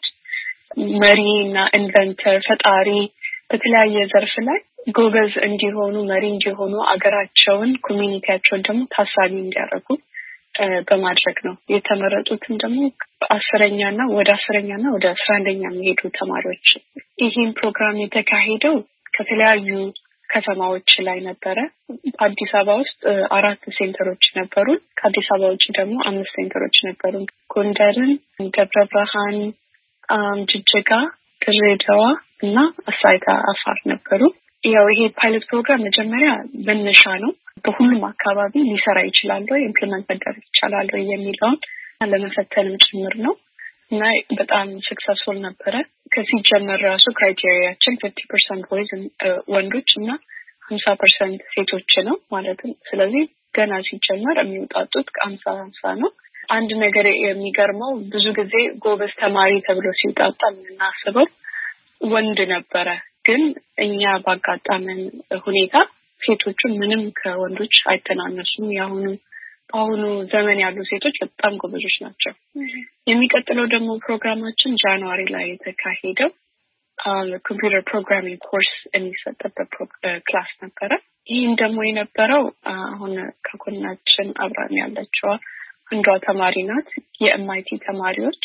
መሪና ኢንቨንተር ፈጣሪ በተለያየ ዘርፍ ላይ ጎበዝ እንዲሆኑ መሪ እንዲሆኑ አገራቸውን ኮሚኒቲያቸውን ደግሞ ታሳቢ እንዲያደርጉ በማድረግ ነው። የተመረጡትን ደግሞ በ10ኛና ወደ 11ኛ የሚሄዱ ተማሪዎች። ይህን ፕሮግራም የተካሄደው ከተለያዩ ከተማዎች ላይ ነበረ። አዲስ አበባ ውስጥ 4 ሴንተሮች ነበሩ። ከአዲስ አበባ ውጭ ደግሞ 5 ሴንተሮች ነበሩ። ጎንደርን፣ ደብረ ብርሃን፣ ጅጅጋ፣ ድሬዳዋ እና አሳይታ አፋር ነበሩ። ያው ይሄ ፓይለት ፕሮግራም መጀመሪያ መነሻ ነው። በሁሉም አካባቢ ሊሰራ ይችላል ወይ ኢምፕሊመንት መደረግ ይችላል ወይ የሚለውን ለመፈተንም ጭምር ነው እና በጣም ሰክሰስፉል ነበረ። ከሲጀመር ራሱ ክራይቴሪያችን 50% ቦይዝ ወንዶች እና 50% ሴቶች ነው ማለትም። ስለዚህ ገና ሲጀመር የሚወጣጡት ከ50 ነው። አንድ ነገር የሚገርመው ብዙ ጊዜ ጎበዝ ተማሪ ተብሎ ሲወጣጣ የምናስበው ወንድ ነበረ። ግን እኛ ባጋጣመን ሁኔታ ሴቶቹ ምንም ከወንዶች አይተናነሱም። በአሁኑ ዘመን ያሉ ሴቶች በጣም ጎበዞች ናቸው። የሚቀጥለው ደግሞ ፕሮግራማችን ጃንዋሪ ላይ የተካሄደው ኮምፒውተር ፕሮግራሚንግ ኮርስ የሚሰጥበት ክላስ ነበረ። ይህም ደግሞ የነበረው አሁን ከጎናችን አብራን ያለችው አንዷ ተማሪ ናት። የኤምአይቲ ተማሪዎች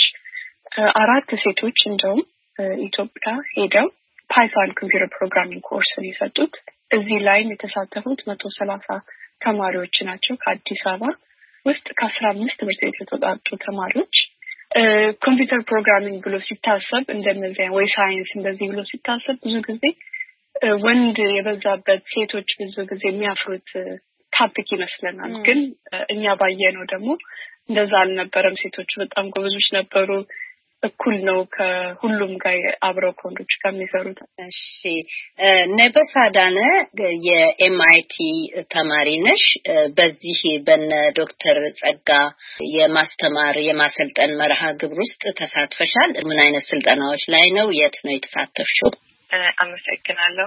4 ሴቶች እንደውም ኢትዮጵያ ሄደው ፓይተን ኮምፒውተር ፕሮግራሚንግ ኮርስን የሰጡት። እዚህ ላይ የተሳተፉት 130 ተማሪዎች ናቸው። ከአዲስ አበባ ውስጥ ከ15 ትምህርት ቤት የተወጣጡ ተማሪዎች። ኮምፒውተር ፕሮግራሚንግ ብሎ ሲታሰብ እንደነዚህ ወይ ሳይንስ እንደዚህ ብሎ ሲታሰብ ብዙ ጊዜ ወንድ የበዛበት ሴቶች ብዙ ጊዜ የሚያፍሩት ታፒክ ይመስለናል። ግን እኛ ባየነው ደግሞ እንደዛ አልነበረም። ሴቶች በጣም ጎበዞች ነበሩ። እኩል ነው ከሁሉም ጋር አብረው ከወንዶች ጋር የሚሰሩት። እሺ ነበሳዳነ የኤምአይቲ ተማሪ ነሽ። በዚህ በነ ዶክተር ጸጋ የማስተማር የማሰልጠን መርሃ ግብር ውስጥ ተሳትፈሻል። ምን አይነት ስልጠናዎች ላይ ነው? የት ነው የተሳተፍሽው? አመሰግናለሁ።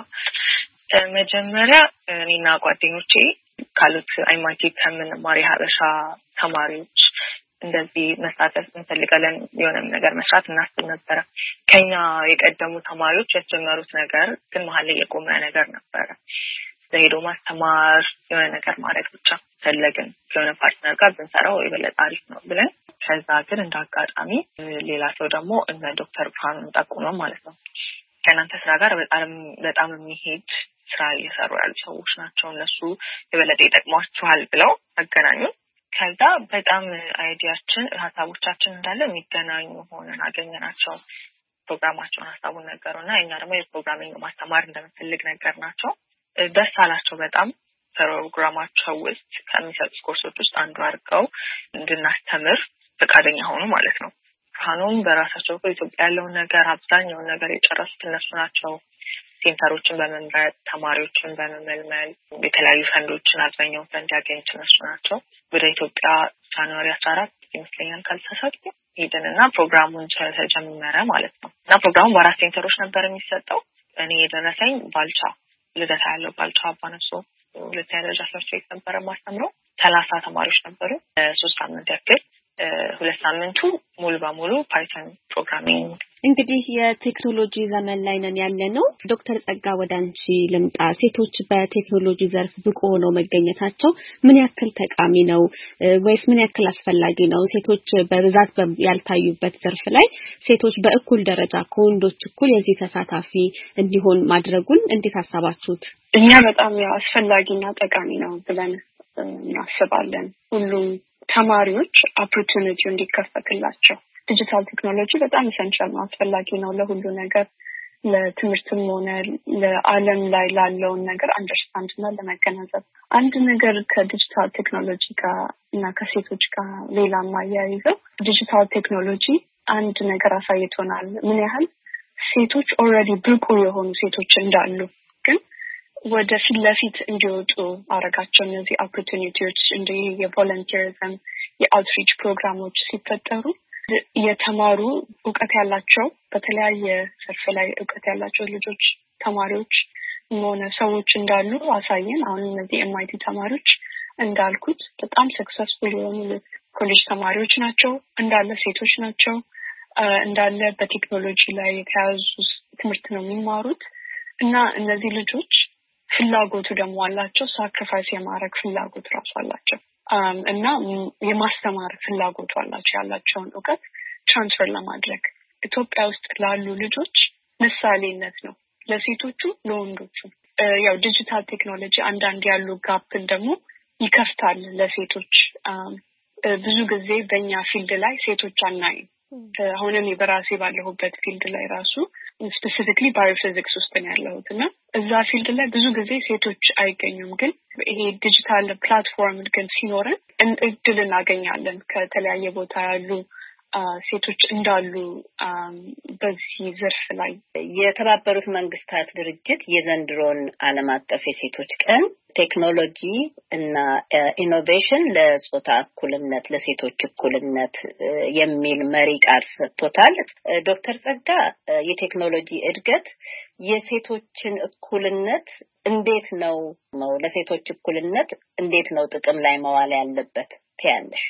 መጀመሪያ እኔና ጓደኞቼ ካሉት ኤምአይቲ ከምንማር የሀበሻ ተማሪዎች እንደዚህ መሳተፍ እንፈልጋለን፣ የሆነ ነገር መስራት እናስብ ነበር። ከኛ የቀደሙ ተማሪዎች ያስጀመሩት ነገር ግን መሀል ላይ የቆመ ነገር ነበር። ለሄዶ ማስተማር የሆነ ነገር ማድረግ ብቻ ፈለግን። ከሆነ ፓርትነር ጋር ብንሰራው የበለጠ አሪፍ ነው ብለን ከዛ ግን እንዳጋጣሚ ሌላ ሰው ደግሞ እነ ዶክተር ብርሃኑን ጠቁመው ማለት ነው ከእናንተ ስራ ጋር በጣም የሚሄድ ስራ እየሰሩ ያሉ ሰዎች ናቸው፣ እነሱ የበለጠ ይጠቅሟችኋል ብለው አገናኙ። ከዛ በጣም አይዲያችን ሀሳቦቻችን እንዳለ የሚገናኙ ሆነን አገኘናቸው። ፕሮግራማቸውን ሀሳቡን ነገሩና እኛ ደግሞ የፕሮግራሚንግ ማስተማር እንደምፈልግ ነገርናቸው። ደስ አላቸው በጣም። ፕሮግራማቸው ውስጥ ከሚሰጡት ኮርሶች ውስጥ አንዱ አድርገው እንድናስተምር ፈቃደኛ ሆኑ ማለት ነው። ብርሃኑም በራሳቸው ኢትዮጵያ ያለውን ነገር አብዛኛውን ነገር የጨረሱት እነሱ ናቸው። ሴንተሮችን በመምረጥ ተማሪዎችን በመመልመል የተለያዩ ፈንዶችን አብዛኛው ፈንድ ያገኙት እነሱ ናቸው። ወደ ኢትዮጵያ ጃንዋሪ 14 ይመስለኛል ካልተሳሳትኩ ሄደንና ፕሮግራሙን ተጀመረ ማለት ነው። እና ፕሮግራሙ በ4 ሴንተሮች ነበር የሚሰጠው። እኔ የደረሰኝ ባልቻ ልደታ ያለው ባልቻ አባነሶ ሁለተኛ ደረጃ ትምህርት ቤት ነበር ማስተምረው። 30 ተማሪዎች ነበሩ። 3 ሳምንት ያክል 2 ሳምንቱ ሙሉ በሙሉ ፓይተን ፕሮግራሚንግ። እንግዲህ የቴክኖሎጂ ዘመን ላይ ነን ያለነው። ዶክተር ጸጋ ወዳንቺ ልምጣ። ሴቶች በቴክኖሎጂ ዘርፍ ብቁ ሆነው መገኘታቸው ምን ያክል ጠቃሚ ነው ወይስ ምን ያክል አስፈላጊ ነው? ሴቶች በብዛት ያልታዩበት ዘርፍ ላይ ሴቶች በእኩል ደረጃ ከወንዶች እኩል የዚህ ተሳታፊ እንዲሆን ማድረጉን እንዴት አሳባችሁት? እኛ በጣም አስፈላጊና ጠቃሚ ነው ብለን እናስባለን። ሁሉም ተማሪዎች ኦፖርቹኒቲው እንዲከፈትላቸው ዲጂታል ቴክኖሎጂ በጣም ኢሰንሻል ነው፣ አስፈላጊ ነው ለሁሉ ነገር። ለትምህርትም ሆነ ለዓለም ላይ ላለው ነገር አንደርስታንድ እና ለመገናዘብ አንድ ነገር ከዲጂታል ቴክኖሎጂ ጋር እና ከሴቶች ጋር ሌላ ማያይዘው ዲጂታል ቴክኖሎጂ አንድ ነገር አሳይቶናል ምን ያህል ሴቶች ኦልሬዲ ብቁ የሆኑ ሴቶች እንዳሉ ግን ወደ ፊት ለፊት እንዲወጡ አረጋቸው እነዚህ ኦፖርቹኒቲዎች እንደ የቮለንቲሪዝም የአውትሪች ፕሮግራሞች ሲፈጠሩ የተማሩ ዕውቀት ያላቸው በተለያየ ዘርፍ ላይ ዕውቀት ያላቸው ልጆች ተማሪዎች ሆነ ሰዎች እንዳሉ አሳየን አሁን እነዚህ ኤምአይቲ ተማሪዎች እንዳልኩት በጣም ሰክሰስፉል የሆኑ ኮሌጅ ተማሪዎች ናቸው እንዳለ ሴቶች ናቸው እንዳለ በቴክኖሎጂ ላይ የተያዙ ትምህርት ነው የሚማሩት እና እነዚህ ልጆች ፍላጎቱ ደግሞ አላቸው ሳክሪፋይስ የማድረግ ፍላጎት ራሱ አላቸው እና የማስተማር ፍላጎቱ አላቸው ያላቸውን ዕውቀት ትራንስፈር ለማድረግ ኢትዮጵያ ውስጥ ላሉ ልጆች ምሳሌነት ነው ለሴቶቹ ለወንዶቹ ያው ዲጂታል ቴክኖሎጂ አንዳንድ ያሉ ጋፕን ደግሞ ይከፍታል ለሴቶች ብዙ ጊዜ በእኛ ፊልድ ላይ ሴቶች አናይም አሁን እኔ በራሴ ባለሁበት ፊልድ ላይ ራሱ ስፔሲፊካሊ ባዮፊዚክስ ውስጥ ነው ያለሁት እና እዛ ፊልድ ላይ ብዙ ጊዜ ሴቶች አይገኙም ግን ይሄ ዲጂታል ፕላትፎርም ግን ሲኖረን እድል እናገኛለን ከተለያየ ቦታ ያሉ ሴቶች እንዳሉ በዚህ ዘርፍ ላይ የተባበሩት መንግስታት ድርጅት የዘንድሮን ዓለም አቀፍ የሴቶች ቀን ቴክኖሎጂ እና ኢኖቬሽን ለጾታ እኩልነት ለሴቶች እኩልነት የሚል መሪ ቃል ሰጥቶታል። ዶክተር ጸጋ የቴክኖሎጂ እድገት የሴቶችን እኩልነት እንዴት ነው ለሴቶች እኩልነት እንዴት ነው ጥቅም ላይ መዋል ያለበት ትያለሽ?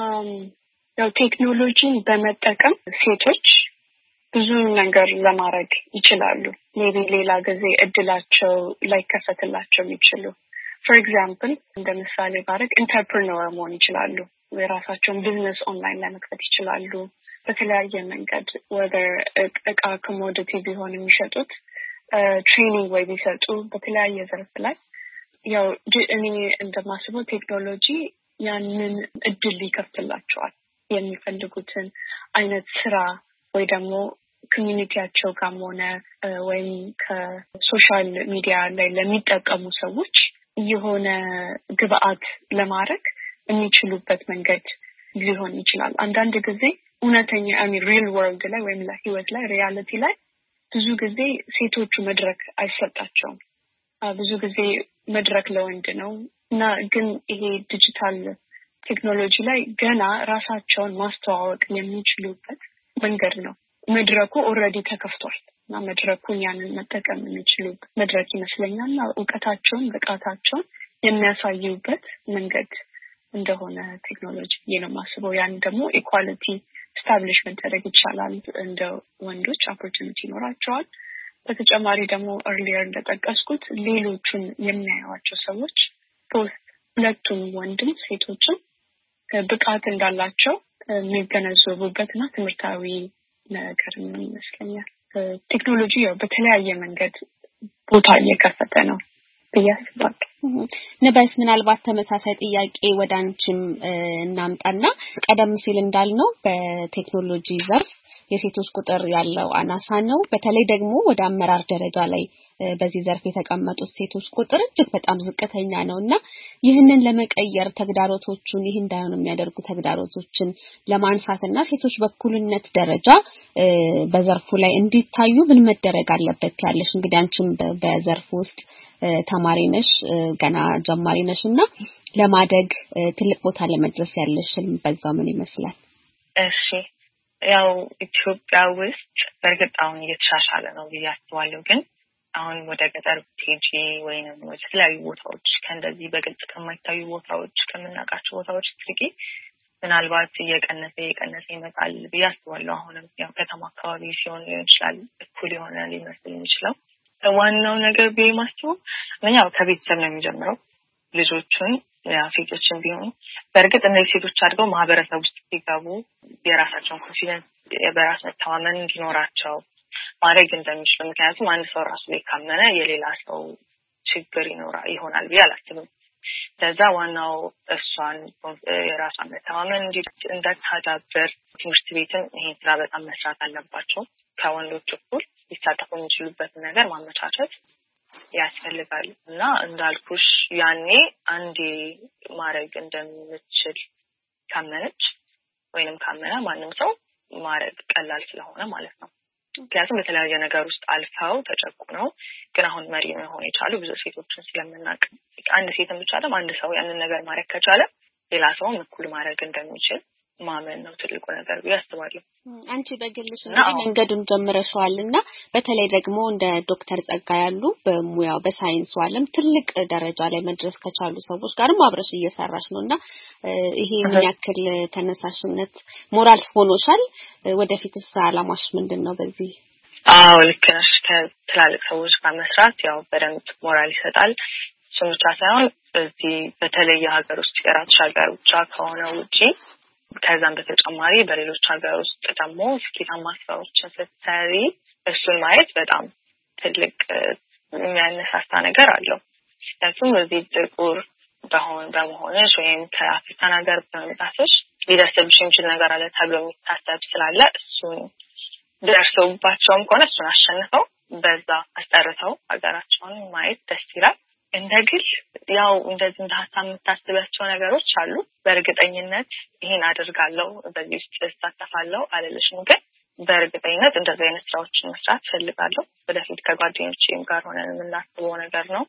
ያው ቴክኖሎጂን በመጠቀም ሴቶች ብዙ ነገር ለማድረግ ይችላሉ። ሜቢ ሌላ ጊዜ እድላቸው ላይ ከፈትላቸው ይችላሉ። ፎር ኤግዛምፕል እንደ ምሳሌ ባረግ ኢንተርፕረነር መሆን ይችላሉ። የራሳቸውን ቢዝነስ ኦንላይን ለመክፈት ይችላሉ። በተለያየ መንገድ whether እቃ ኮሞዲቲ ቢሆን የሚሸጡት ትሬኒንግ ወይ ቢሰጡ በተለያየ ዘርፍ ላይ ያው እኔ እንደማስበው ቴክኖሎጂ ያንን እድል ይከፍትላቸዋል። የሚፈልጉትን አይነት ስራ ወይ ደግሞ ኮሚኒቲያቸው ጋር ሆነ ወይም ከሶሻል ሚዲያ ላይ ለሚጠቀሙ ሰዎች የሆነ ግብአት ለማድረግ የሚችሉበት መንገድ ሊሆን ይችላል። አንዳንድ ጊዜ እውነተኛ ሪል ወርልድ ላይ ወይም ለህይወት ላይ ሪያሊቲ ላይ ብዙ ጊዜ ሴቶቹ መድረክ አይሰጣቸውም። ብዙ ጊዜ መድረክ ለወንድ ነው እና ግን ይሄ ዲጂታል ቴክኖሎጂ ላይ ገና ራሳቸውን ማስተዋወቅ የሚችሉበት መንገድ ነው። መድረኩ ኦልሬዲ ተከፍቷል እና መድረኩን ያንን መጠቀም የሚችሉ መድረክ ይመስለኛል። ዕውቀታቸውን ብቃታቸውን የሚያሳዩበት መንገድ እንደሆነ ቴክኖሎጂ ነው ማስበው። ያን ደግሞ ኢኳሊቲ ስታብሊሽ መደረግ ይቻላል። እንደ ወንዶች ኦፖርቹኒቲ ይኖራቸዋል። በተጨማሪ ደግሞ earlier እንደጠቀስኩት ሌሎቹን የሚያዩዋቸው ሰዎች ሁለቱም ወንድም ሴቶችም ብቃት እንዳላቸው የሚገነዘቡበትና ትምህርታዊ ነገር ምን ይመስለኛል። ቴክኖሎጂ ያው በተለያየ መንገድ ቦታ እየከፈተ ነው ብያስባለሁ። ንበስ ምናልባት ተመሳሳይ ጥያቄ ወደ አንቺም እናምጣና ቀደም ሲል እንዳልነው በቴክኖሎጂ ዘርፍ የሴቶች ቁጥር ያለው አናሳ ነው። በተለይ ደግሞ ወደ አመራር ደረጃ ላይ በዚህ ዘርፍ የተቀመጡት ሴቶች ቁጥር እጅግ በጣም ዝቅተኛ ነውና ይህንን ለመቀየር ተግዳሮቶቹን ይህ እንዳይሆን የሚያደርጉ ተግዳሮቶችን ለማንሳትና ሴቶች በእኩልነት ደረጃ በዘርፉ ላይ እንዲታዩ ምን መደረግ አለበት ያለሽ? እንግዲህ አንቺም በዘርፉ ውስጥ ተማሪ ነሽ፣ ገና ጀማሪ ነሽና ለማደግ ትልቅ ቦታ ለመድረስ ያለሽን በዛው ምን ይመስላል? እሺ ያው ኢትዮጵያ ውስጥ በርግጥ አሁን እየተሻሻለ ነው ብዬ አስባለሁ። ግን አሁን ወደ ገጠር ፒጂ ወይንም ወደ ተለያዩ ቦታዎች ከእንደዚህ በግልጽ ከማይታዩ ቦታዎች ከምናውቃቸው ቦታዎች ትርቂ ምናልባት እየቀነሰ ይመጣል ብዬ አስባለሁ። አሁንም ያው ከተማ አካባቢ ሲሆን ሊሆን ይችላል እኩል የሆነ ሊመስል የሚችለው። ዋናው ነገር በማስተው ምንያው ከቤተሰብ ነው የሚጀምረው። ልጆቹን ሴቶችን ቢሆኑ በርግጥ እነዚህ ሴቶች አድገው ማህበረሰብ ውስጥ ሲገቡ የራሳቸውን ኮንፊደንስ በራስ መተማመን እንዲኖራቸው ማድረግ እንደሚችሉ። ምክንያቱም አንድ ሰው ራሱ ላይ ካመነ የሌላ ሰው ችግር ይሆናል ብዬ አላስብም። ለዛ ዋናው እሷን የራሷን መተማመን እንድታዳብር ትምህርት ቤትም ይሄን ስራ በጣም መስራት አለባቸው ከወንዶች እኩል። ሊሳተፉ የሚችሉበት ነገር ማመቻቸት ያስፈልጋል እና እንዳልኩሽ ያኔ አንዴ ማድረግ እንደምትችል ካመነች ወይንም ካመነ ማንም ሰው ማድረግ ቀላል ስለሆነ ማለት ነው። ምክንያቱም በተለያየ ነገር ውስጥ አልፈው ተጨቁነው ግን አሁን መሪ መሆን የቻሉ ብዙ ሴቶችን ስለምናውቅ አንድ ሴትም ብቻ አይደለም አንድ ሰው ያንን ነገር ማድረግ ከቻለ ሌላ ሰውም እኩል ማድረግ እንደሚችል ማመን ነው ትልቁ ነገር ብዬ አስባለሁ። አንቺ በግልሽ እንግዲህ መንገዱን ጀምረሻልና በተለይ ደግሞ እንደ ዶክተር ጸጋ ያሉ በሙያው በሳይንሱ ዓለም ትልቅ ደረጃ ላይ መድረስ ከቻሉ ሰዎች ጋርም አብረሽ እየሰራሽ ነውና ይሄ ምን ያክል ተነሳሽነት ሞራል ሆኖሻል? ወደፊትስ ዓላማሽ ምንድነው በዚህ? አዎ ልክ ነሽ። ከትላልቅ ሰዎች ጋር መስራት ያው በደንብ ሞራል ይሰጣል። ብቻ ሳይሆን እዚህ በተለይ ሀገር ውስጥ የራስሽ ሀገር ብቻ ከሆነ ውጪ ከዛም በተጨማሪ በሌሎች ሀገር ውስጥ ደግሞ ስኬታማ ስራዎችን ስትሰሪ እሱን ማየት በጣም ትልቅ የሚያነሳሳ ነገር አለው። ምክንያቱም በዚህ ጥቁር በመሆንሽ ወይም ከአፍሪካን ሀገር በመምጣትሽ ሊደርስብሽ የሚችል ነገር አለ ተብሎ የሚታሰብ ስላለ እሱን ደርሰውባቸውም ከሆነ እሱን አሸንፈው በዛ አስጠርተው ሀገራቸውን ማየት ደስ ይላል። እንደግል ያው እንደዚህ ሀሳብ የምታስባቸው ነገሮች አሉ። በእርግጠኝነት ይሄን አደርጋለሁ በዚህ ውስጥ ተሳተፋለሁ አልልሽም፣ ግን በእርግጠኝነት እንደዚህ አይነት ስራዎችን መስራት ፈልጋለሁ። ወደፊት ከጓደኞቼም ጋር ሆነን የምናስበው ነገር ነው።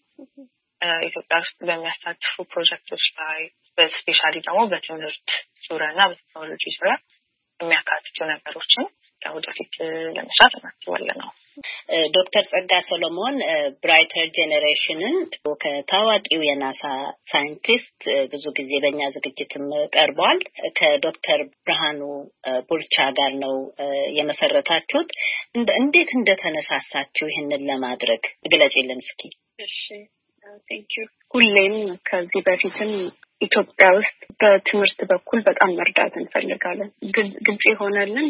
ኢትዮጵያ ውስጥ በሚያሳትፉ ፕሮጀክቶች ላይ በስፔሻሊ ደግሞ በትምህርት ዙሪያና በቴክኖሎጂ ዙሪያ የሚያካትቱ ነገሮችን ወደፊት ለመስራት እናስባለን ነው። ዶክተር ጸጋ ሰሎሞን ብራይተር ጄኔሬሽንን ከታዋቂው የናሳ ሳይንቲስት ብዙ ጊዜ በእኛ ዝግጅትም ቀርቧል ከዶክተር ብርሃኑ ቡልቻ ጋር ነው የመሰረታችሁት። እንዴት እንደተነሳሳችሁ ይሄንን ለማድረግ ግለጪልን እስኪ። እሺ ቴንክ ዩ። ሁሌም ከዚህ በፊትም ኢትዮጵያ ውስጥ በትምህርት በኩል በጣም መርዳት እንፈልጋለን። ግልጽ የሆነልን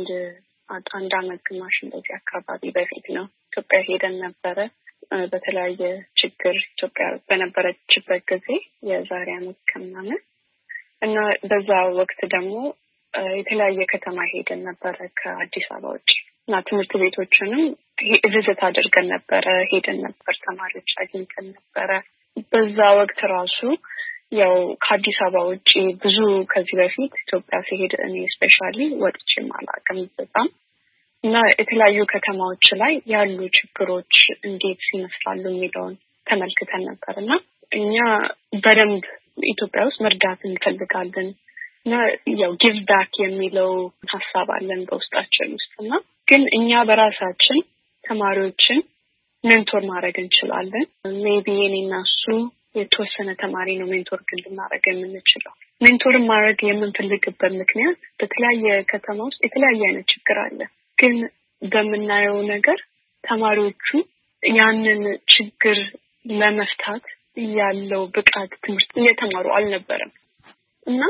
አንድ አመት ግማሽ እንደዚህ አካባቢ በፊት ነው ኢትዮጵያ ሄደን ነበረ። በተለያየ ችግር ኢትዮጵያ በነበረችበት ጊዜ የዛሬ አመት ከምናምን እና በዛ ወቅት ደግሞ የተለያየ ከተማ ሄደን ነበረ ከአዲስ አበባ ውጭ እና ትምህርት ቤቶችንም ቪዚት አድርገን ነበረ፣ ሄደን ነበር፣ ተማሪዎች አግኝተን ነበረ። በዛ ወቅት ራሱ ያው ከአዲስ አበባ ውጪ ብዙ ከዚህ በፊት ኢትዮጵያ ሲሄድ እኔ ስፔሻሊ ወጥቼም አላውቅም በጣም እና የተለያዩ ከተማዎች ላይ ያሉ ችግሮች እንዴት ይመስላሉ የሚለውን ተመልክተን ነበርና እኛ በደንብ ኢትዮጵያ ውስጥ መርዳት እንፈልጋለን እና ያው ጊቭ ባክ የሚለው ሀሳብ አለን በውስጣችን ውስጥና ግን እኛ በራሳችን ተማሪዎችን ሜንቶር ማድረግ እንችላለን። ሜቢ እኔና እሱ የተወሰነ ተማሪ ነው ሜንቶር ግን ልናደርግ የምንችለው። ሜንቶር ማድረግ የምንፈልግበት ምክንያት በተለያየ ከተማ ውስጥ የተለያየ አይነት ችግር አለ። ግን በምናየው ነገር ተማሪዎቹ ያንን ችግር ለመፍታት ያለው ብቃት ትምህርት እየተማሩ አልነበረም እና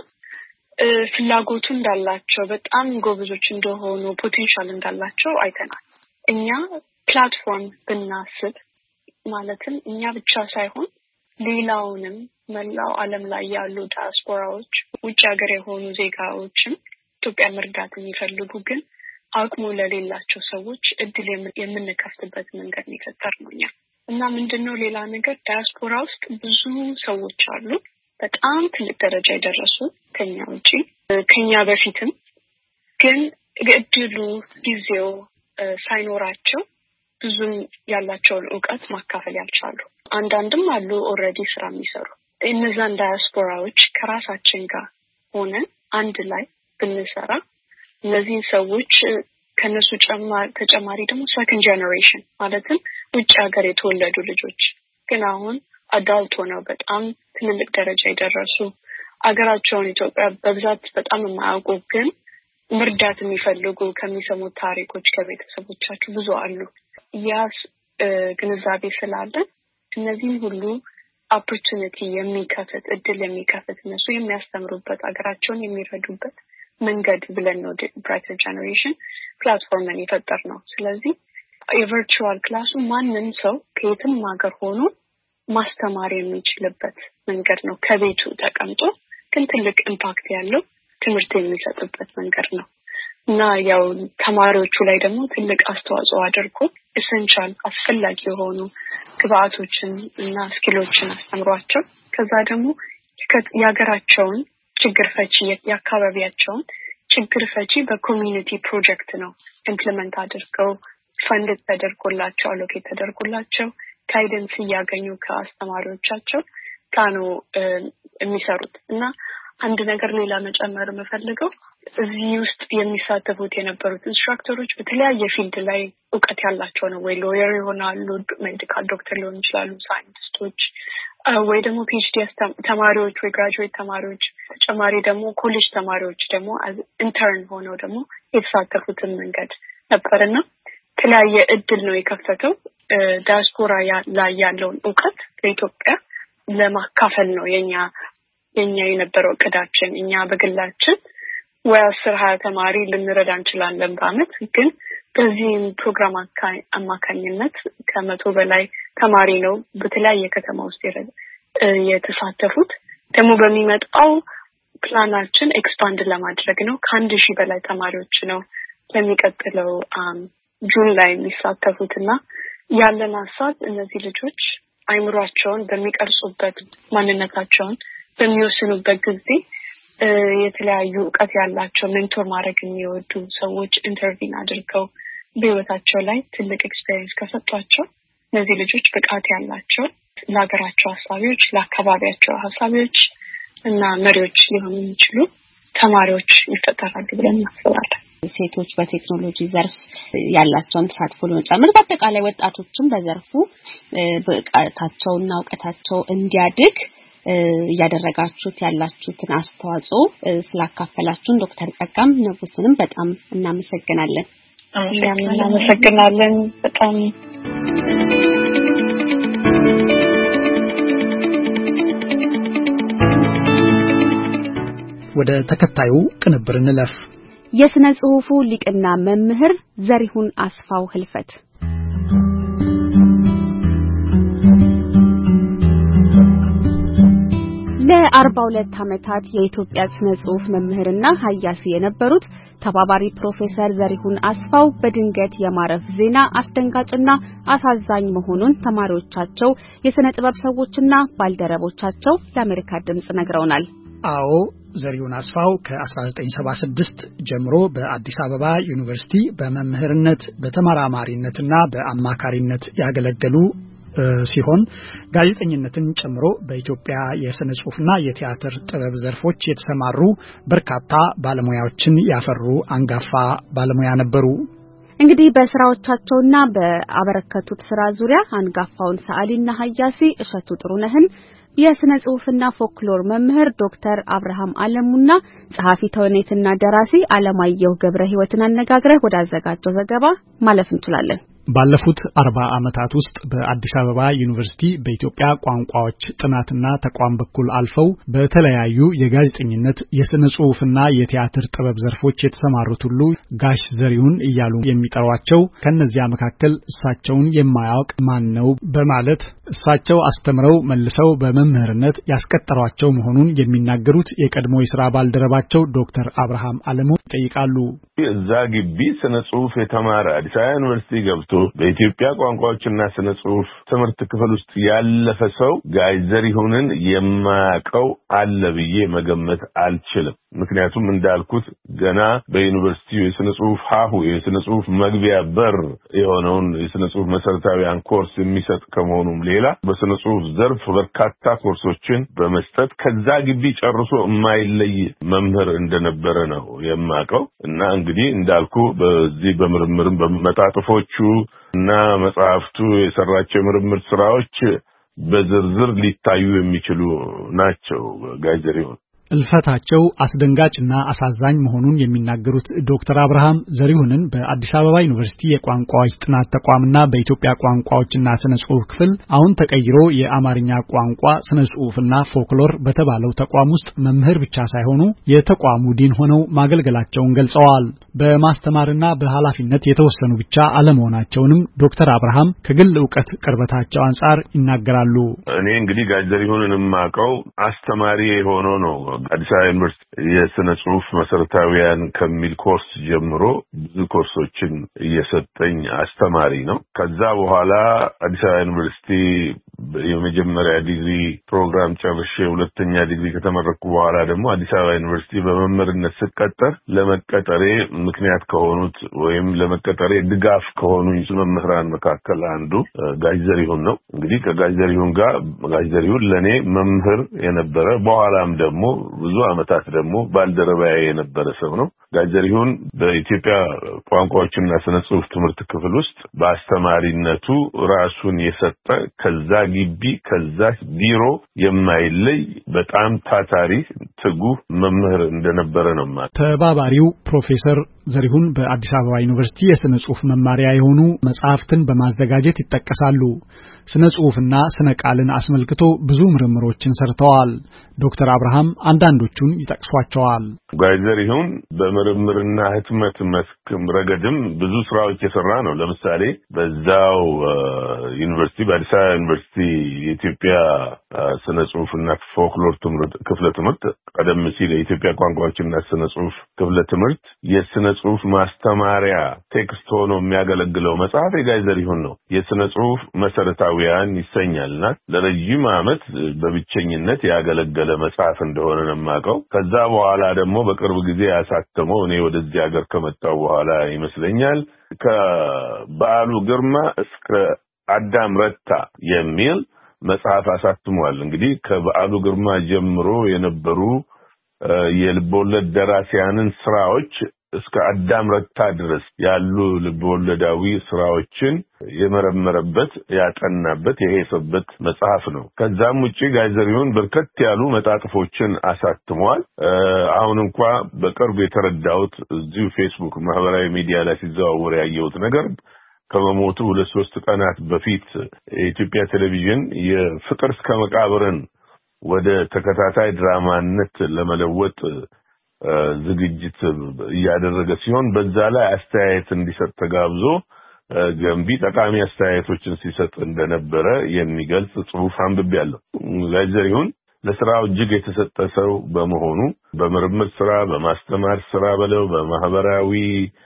ፍላጎቱ እንዳላቸው በጣም ጎበዞች እንደሆኑ ፖቴንሻል እንዳላቸው አይተናል። እኛ ፕላትፎርም ብናስብ ማለትም እኛ ብቻ ሳይሆን ሌላውንም መላው ዓለም ላይ ያሉ ዲያስፖራዎች ውጭ ሀገር የሆኑ ዜጋዎችም ኢትዮጵያ መርዳት የሚፈልጉ ግን አቅሙ ለሌላቸው ሰዎች እድል የምንከፍትበት መንገድ ነው የፈጠርነው እኛ እና ምንድነው ሌላ ነገር ዲያስፖራ ውስጥ ብዙ ሰዎች አሉ በጣም ትልቅ ደረጃ የደረሱ ከኛ ውጪ ከኛ በፊትም ግን እድሉ ጊዜው ሳይኖራቸው ብዙም ያላቸውን ዕውቀት ማካፈል ያልቻሉ አንዳንድም አሉ ኦሬዲ ስራ የሚሰሩ። እነዛን ዲያስፖራዎች ከራሳችን ጋር ሆነን አንድ ላይ ብንሰራ እነዚህ ሰዎች ከነሱ ተጨማሪ ደግሞ ሰከንድ ጄኔሬሽን ማለትም ውጭ ሀገር የተወለዱ ልጆች ግን አሁን አዳልት ሆነው በጣም ትልልቅ ደረጃ የደረሱ አገራቸውን ኢትዮጵያ በብዛት በጣም የማያውቁ ግን መርዳት የሚፈልጉ ከሚሰሙት ታሪኮች ከቤተሰቦቻቸው ብዙ አሉ። ያስ ግንዛቤ ስላለን እነዚህን ሁሉ ኦፖርቹኒቲ የሚከፍት እድል የሚከፍት እነሱ የሚያስተምሩበት አገራቸውን የሚረዱበት መንገድ ብለን ነው ብራይተር ጄኔሬሽን ፕላትፎርምን የፈጠርነው። ስለዚህ የቨርቹዋል ክላሱ ማንም ሰው ከየትም ሀገር ሆኖ ማስተማር የሚችልበት መንገድ ነው። ከቤቱ ተቀምጦ ግን ትልቅ ኢምፓክት ያለው ትምህርት የሚሰጥበት መንገድ ነው እና ያው ተማሪዎቹ ላይ ደግሞ ትልቅ አስተዋጽኦ አድርጎ ኤሰንሻል አስፈላጊ የሆኑ ግብአቶችን እና ስኪሎችን አስተምሯቸው ከዛ ደግሞ የሀገራቸውን ችግር ፈቺ የአካባቢያቸውን ችግር ፈቺ በኮሚኒቲ ፕሮጀክት ነው ኢምፕሊመንት አድርገው ፈንድ ተደርጎላቸው አሎኬት ተደርጎላቸው ጋይደንስ ያገኙ ከአስተማሪዎቻቸው ካኑ የሚሰሩት እና አንድ ነገር ሌላ መጨመር መፈልገው እዚህ ውስጥ የሚሳተፉት የነበሩት ኢንስትራክተሮች በተለያየ ፊልድ ላይ ዕውቀት ያላቸው ነው ወይ ሎየር ይሆናሉ ሜዲካል ዶክተር ሊሆኑ ይችላሉ ሳይንቲስቶች ወይ ደግሞ ፒኤችዲ ተማሪዎች ወይ ግራጁዌት ተማሪዎች ተጨማሪ ደግሞ ኮሌጅ ተማሪዎች ደግሞ ኢንተርን ሆነው ደግሞ የተሳተፉትን መንገድ ነበርና ተለያየ እድል ነው የከፈተው ዳያስፖራ ላይ ያለውን ዕውቀት ለኢትዮጵያ ለማካፈል ነው የኛ የነበረው እቅዳችን እኛ በግላችን ወይ 10-20 ተማሪ ልንረዳ እንችላለን በአመት ግን በዚህም ፕሮግራም አማካኝነት ከ100 በላይ ተማሪ ነው በተለያየ ከተማ ውስጥ የተሳተፉት ደግሞ በሚመጣው ፕላናችን ኤክስፓንድ ለማድረግ ነው ከ1000 በላይ ተማሪዎች ነው ለሚቀጥለው ጁን ላይ የሚሳተፉትና ያለን ሐሳብ እነዚህ ልጆች አይምሯቸውን በሚቀርጹበት ማንነታቸውን በሚወስኑበት ጊዜ የተለያዩ ዕውቀት ያላቸው ሜንቶር ማድረግ የሚወዱ ሰዎች ኢንተርቪን አድርገው በህይወታቸው ላይ ትልቅ ኤክስፒሪየንስ ከሰጧቸው እነዚህ ልጆች ብቃት ያላቸው ለሀገራቸው ሐሳቢዎች ለአካባቢያቸው ሐሳቢዎች እና መሪዎች ሊሆኑ የሚችሉ ተማሪዎች ይፈጠራሉ ብለን እናስባለን። ሴቶች በቴክኖሎጂ ዘርፍ ያላቸውን ተሳትፎ ለመጨመር በአጠቃላይ ወጣቶችም በዘርፉ ብቃታቸውና ዕውቀታቸው እንዲያድግ ያደረጋችሁት ያላችሁትን አስተዋጽኦ ስላካፈላችሁን ዶክተር ጸጋም ንጉስንም በጣም እናመሰግናለን። እናመሰግናለን በጣም ወደ ተከታዩ ቅንብር እንለፍ። የስነ ጽሁፉ ሊቅና መምህር ዘሪሁን አስፋው ህልፈት ለ42 ዓመታት የኢትዮጵያ ስነ ጽሁፍ መምህርና ሀያሲ የነበሩት ተባባሪ ፕሮፌሰር ዘሪሁን አስፋው በድንገት የማረፍ ዜና አስደንጋጭና አሳዛኝ መሆኑን ተማሪዎቻቸው የስነ ጥበብ ሰዎችና ባልደረቦቻቸው ለአሜሪካ ድምጽ ነግረውናል። አዎ ዘሪሁን አስፋው ከ1976 ጀምሮ በአዲስ አበባ ዩኒቨርሲቲ በመምህርነት በተመራማሪነትና በአማካሪነት ያገለገሉ ሲሆን ጋዜጠኝነትን ጨምሮ በኢትዮጵያ የስነ ጽሁፍና የቲያትር ጥበብ ዘርፎች የተሰማሩ በርካታ ባለሙያዎችን ያፈሩ አንጋፋ ባለሙያ ነበሩ። እንግዲህ በስራዎቻቸውና በአበረከቱት ስራ ዙሪያ አንጋፋውን ሰዓሊና ሀያሲ እሸቱ ጥሩነህን የስነ ጽሁፍና ፎክሎር መምህር ዶክተር አብርሃም አለሙና ጸሐፊ ተውኔትና ደራሲ አለማየሁ ገብረ ሕይወትን አነጋግረህ ወዳዘጋጀው ዘገባ ማለፍ እንችላለን። ባለፉት 40 ዓመታት ውስጥ በአዲስ አበባ ዩኒቨርሲቲ በኢትዮጵያ ቋንቋዎች ጥናትና ተቋም በኩል አልፈው በተለያዩ የጋዜጠኝነት የስነ ጽሁፍና የቲያትር ጥበብ ዘርፎች የተሰማሩት ሁሉ ጋሽ ዘሪሁን እያሉ የሚጠሯቸው ከነዚያ መካከል እሳቸውን የማያውቅ ማን ነው በማለት እሳቸው አስተምረው መልሰው በመምህርነት ያስቀጠሯቸው መሆኑን የሚናገሩት የቀድሞ የሥራ ባልደረባቸው ዶክተር አብርሃም አለሙ ይጠይቃሉ። እዛ ግቢ ስነ ጽሁፍ የተማረ አዲስ አበባ ዩኒቨርሲቲ ገብቶ በኢትዮጵያ ቋንቋዎችና ስነ ጽሁፍ ትምህርት ክፍል ውስጥ ያለፈ ሰው ጋሽ ዘሪሁንን የማያውቀው አለ ብዬ መገመት አልችልም። ምክንያቱም እንዳልኩት ገና በዩኒቨርሲቲው የስነ ጽሁፍ ሀሁ የስነ ጽሁፍ መግቢያ በር የሆነውን የስነ ጽሁፍ መሰረታዊያን ኮርስ የሚሰጥ ከመሆኑም ሌላ በስነ ጽሁፍ ዘርፍ በርካታ ኮርሶችን በመስጠት ከዛ ግቢ ጨርሶ የማይለይ መምህር እንደነበረ ነው የማውቀው እና እንግዲህ እንዳልኩ በዚህ በምርምርም በመጣጥፎቹ እና መጽሐፍቱ የሰራቸው የምርምር ስራዎች በዝርዝር ሊታዩ የሚችሉ ናቸው። ጋሽ ዘሪሁን እልፈታቸው አስደንጋጭና አሳዛኝ መሆኑን የሚናገሩት ዶክተር አብርሃም ዘሪሁንን በአዲስ አበባ ዩኒቨርሲቲ የቋንቋዎች ጥናት ተቋምና በኢትዮጵያ ቋንቋዎችና ስነ ጽሁፍ ክፍል አሁን ተቀይሮ የአማርኛ ቋንቋ ስነ ጽሁፍና ፎክሎር በተባለው ተቋም ውስጥ መምህር ብቻ ሳይሆኑ የተቋሙ ዲን ሆነው ማገልገላቸውን ገልጸዋል። በማስተማርና በኃላፊነት የተወሰኑ ብቻ አለመሆናቸውንም ዶክተር አብርሃም ከግል ዕውቀት ቅርበታቸው አንጻር ይናገራሉ። እኔ እንግዲህ ጋሽ ዘሪሁንን የማውቀው አስተማሪ ሆኖ ነው አዲስ አበባ ዩኒቨርሲቲ የስነ ጽሁፍ መሰረታዊያን ከሚል ኮርስ ጀምሮ ብዙ ኮርሶችን እየሰጠኝ አስተማሪ ነው። ከዛ በኋላ አዲስ አበባ ዩኒቨርሲቲ የመጀመሪያ ዲግሪ ፕሮግራም ጨርሼ ሁለተኛ ዲግሪ ከተመረኩ በኋላ ደግሞ አዲስ አበባ ዩኒቨርሲቲ በመምህርነት ስቀጠር ለመቀጠሬ ምክንያት ከሆኑት ወይም ለመቀጠሬ ድጋፍ ከሆኑኝ መምህራን መካከል አንዱ ጋሽ ዘሪሁን ነው። እንግዲህ ከጋሽ ዘሪሁን ጋር ጋሽ ዘሪሁን ለኔ መምህር የነበረ በኋላም ደግሞ ብዙ አመታት ደግሞ ባልደረባዬ የነበረ ሰው ነው። ጋሽ ዘሪሁን በኢትዮጵያ ቋንቋዎችና ስነ ጽሁፍ ትምህርት ክፍል ውስጥ በአስተማሪነቱ ራሱን የሰጠ ከዛ ግቢ ከዛ ቢሮ የማይለይ በጣም ታታሪ ትጉህ መምህር እንደነበረ ነው ማለት። ተባባሪው ፕሮፌሰር ዘሪሁን በአዲስ አበባ ዩኒቨርሲቲ የስነ ጽሁፍ መማሪያ የሆኑ መጽሐፍትን በማዘጋጀት ይጠቀሳሉ። ስነ ጽሁፍና ስነ ቃልን አስመልክቶ ብዙ ምርምሮችን ሰርተዋል። ዶክተር አብርሃም አንዳንዶቹን ይጠቅሷቸዋል። ጋሽ ዘሪሁን በምርምርና ህትመት መስክ ረገድም ብዙ ስራዎች የሰራ ነው። ለምሳሌ በዛው ዩኒቨርሲቲ በአዲስ አበባ ዩኒቨርሲቲ የኢትዮጵያ ስነ ጽሁፍና ፎክሎር ክፍለ ትምህርት ቀደም ሲል የኢትዮጵያ ቋንቋዎችና ስነ ጽሁፍ ክፍለ ትምህርት የስነ ጽሁፍ ማስተማሪያ ቴክስት ሆኖ የሚያገለግለው መጽሐፍ የጋሽ ዘሪሁን ነው። የስነ ጽሁፍ መሰረታዊያን ይሰኛልና ለረጅም ዓመት በብቸኝነት ያገለገለ መጽሐፍ እንደሆነ ነው የማውቀው። ከዛ በኋላ ደግሞ በቅርብ ጊዜ ያሳተመው እኔ ወደዚህ ሀገር ከመጣሁ በኋላ ይመስለኛል ከበዓሉ ግርማ እስከ አዳም ረታ የሚል መጽሐፍ አሳትሟል። እንግዲህ ከበዓሉ ግርማ ጀምሮ የነበሩ የልቦለድ ደራሲያንን ስራዎች እስከ አዳም ረታ ድረስ ያሉ ልቦለዳዊ ስራዎችን የመረመረበት ያጠናበት የሄሰበት መጽሐፍ ነው። ከዛም ውጪ ጋሽ ዘሪሁን በርከት ያሉ መጣጥፎችን አሳትሟል። አሁን እንኳን በቅርብ የተረዳሁት እዚሁ ፌስቡክ ማህበራዊ ሚዲያ ላይ ሲዘዋወር ያየሁት ነገር ከመሞቱ 2-3 ቀናት በፊት የኢትዮጵያ ቴሌቪዥን የፍቅር እስከ መቃብርን ወደ ተከታታይ ድራማነት ለመለወጥ ዝግጅት እያደረገ ሲሆን በዛ ላይ አስተያየት እንዲሰጥ ተጋብዞ ገንቢ ጠቃሚ አስተያየቶችን ሲሰጥ እንደነበረ የሚገልጽ ጽሑፍ አንብቤያለሁ። ጋሽ ዘሪሁን ለስራው እጅግ የተሰጠ ሰው በመሆኑ በምርምር ስራ፣ በማስተማር ስራ በለው በማህበራዊ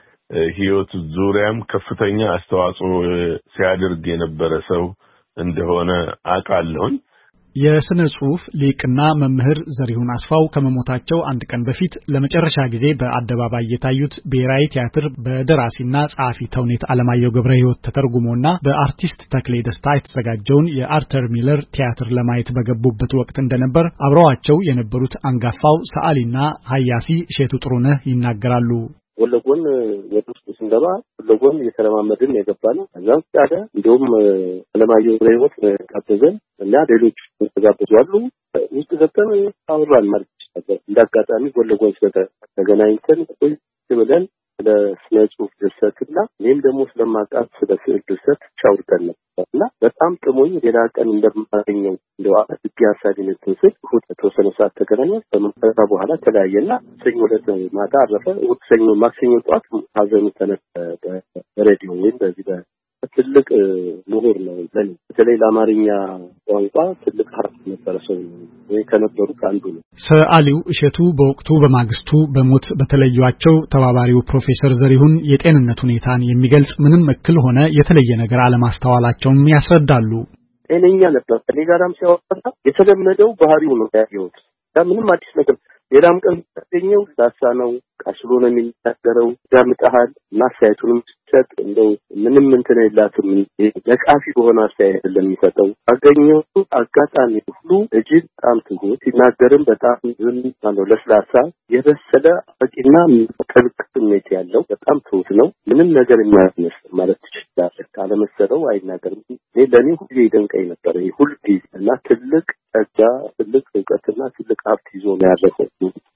ህይወት ዙሪያም ከፍተኛ አስተዋጽኦ ሲያደርግ የነበረ ሰው እንደሆነ አውቃለሁ። የስነ ጽሁፍ ሊቅና መምህር ዘሪሁን አስፋው ከመሞታቸው አንድ ቀን በፊት ለመጨረሻ ጊዜ በአደባባይ የታዩት ብሔራዊ ቲያትር በደራሲና ጸሐፊ ተውኔት አለማየሁ ገብረ ሕይወት ተተርጉሞና በአርቲስት ተክሌ ደስታ የተዘጋጀውን የአርተር ሚለር ቲያትር ለማየት በገቡበት ወቅት እንደነበር አብረዋቸው የነበሩት አንጋፋው ሰዓሊና ሀያሲ እሸቱ ጥሩነህ ይናገራሉ። ወለጎን ወደ ውስጥ ስንገባ ወለጎን የተለማመድን የገባነው እዛም ታዲያ እንደውም አለማየሁ ገብረ ሕይወት ጋበዘን እና ሌሎች ተጋበዙ አሉ። ውስጥ ገብተን አወራን ማለት ይችላል። እንዳጋጣሚ ወለጎን ስለተገናኝተን ብለን ስለ ስነ ጽሁፍ ድርሰትና እኔም ደግሞ ስለማውቃት ስለ ስዕል ድርሰት ቻውርተን ነበርና በጣም ጥሞኝ ሌላ ቀን እንደማገኘው እንደው አጥቂ ሀሳቢነት ስል ሁሉ ተወሰነ ሰዓት ተገናኘን። በመንፈሳ በኋላ ተለያየና ሰኞ ዕለት ማታ አረፈ። ሰኞ ማክሰኞ ጠዋት ሀዘኑ ተነሳ በሬዲዮ ወይም በዚህ ትልቅ ምሁር ነው። በተለይ ለአማርኛ ቋንቋ ትልቅ ሀብት ነበረ ሰው ወይ ከነበሩት አንዱ ነው። ሰዓሊው እሸቱ በወቅቱ በማግስቱ በሞት በተለዩዋቸው ተባባሪው ፕሮፌሰር ዘሪሁን የጤንነት ሁኔታን የሚገልጽ ምንም እክል ሆነ የተለየ ነገር አለማስተዋላቸውን ያስረዳሉ። ጤነኛ ነበር። ከኔ ጋርም ሲያወራ የተለመደው ባህሪው ነው ያየሁት። ምንም አዲስ ነገር ሌላም ቀን ተገኘው ዳሳ ነው ቃስሎ ነው የሚናገረው ዳምጣሃል ማሳየቱንም ሰጥ እንደው ምንም እንትን የላትም ለቃፊ በሆነ አስተያየት ለሚሰጠው አገኘው አጋጣሚ ሁሉ እጅግ በጣም ትሁት ሲናገርም በጣም ዝም ነው ለስላሳ የበሰለ አቂና ጥልቅ ስሜት ያለው በጣም ትሁት ነው። ምንም ነገር የሚያስነስ ማለት ትችላለህ። ካለመሰለው አይናገርም። ለኔ ሁሉ ይደንቀኝ ነበር ሁሉ እና ትልቅ ጸጋ ትልቅ ዕውቀትና ትልቅ ሀብት ይዞ ነው ያረፈው።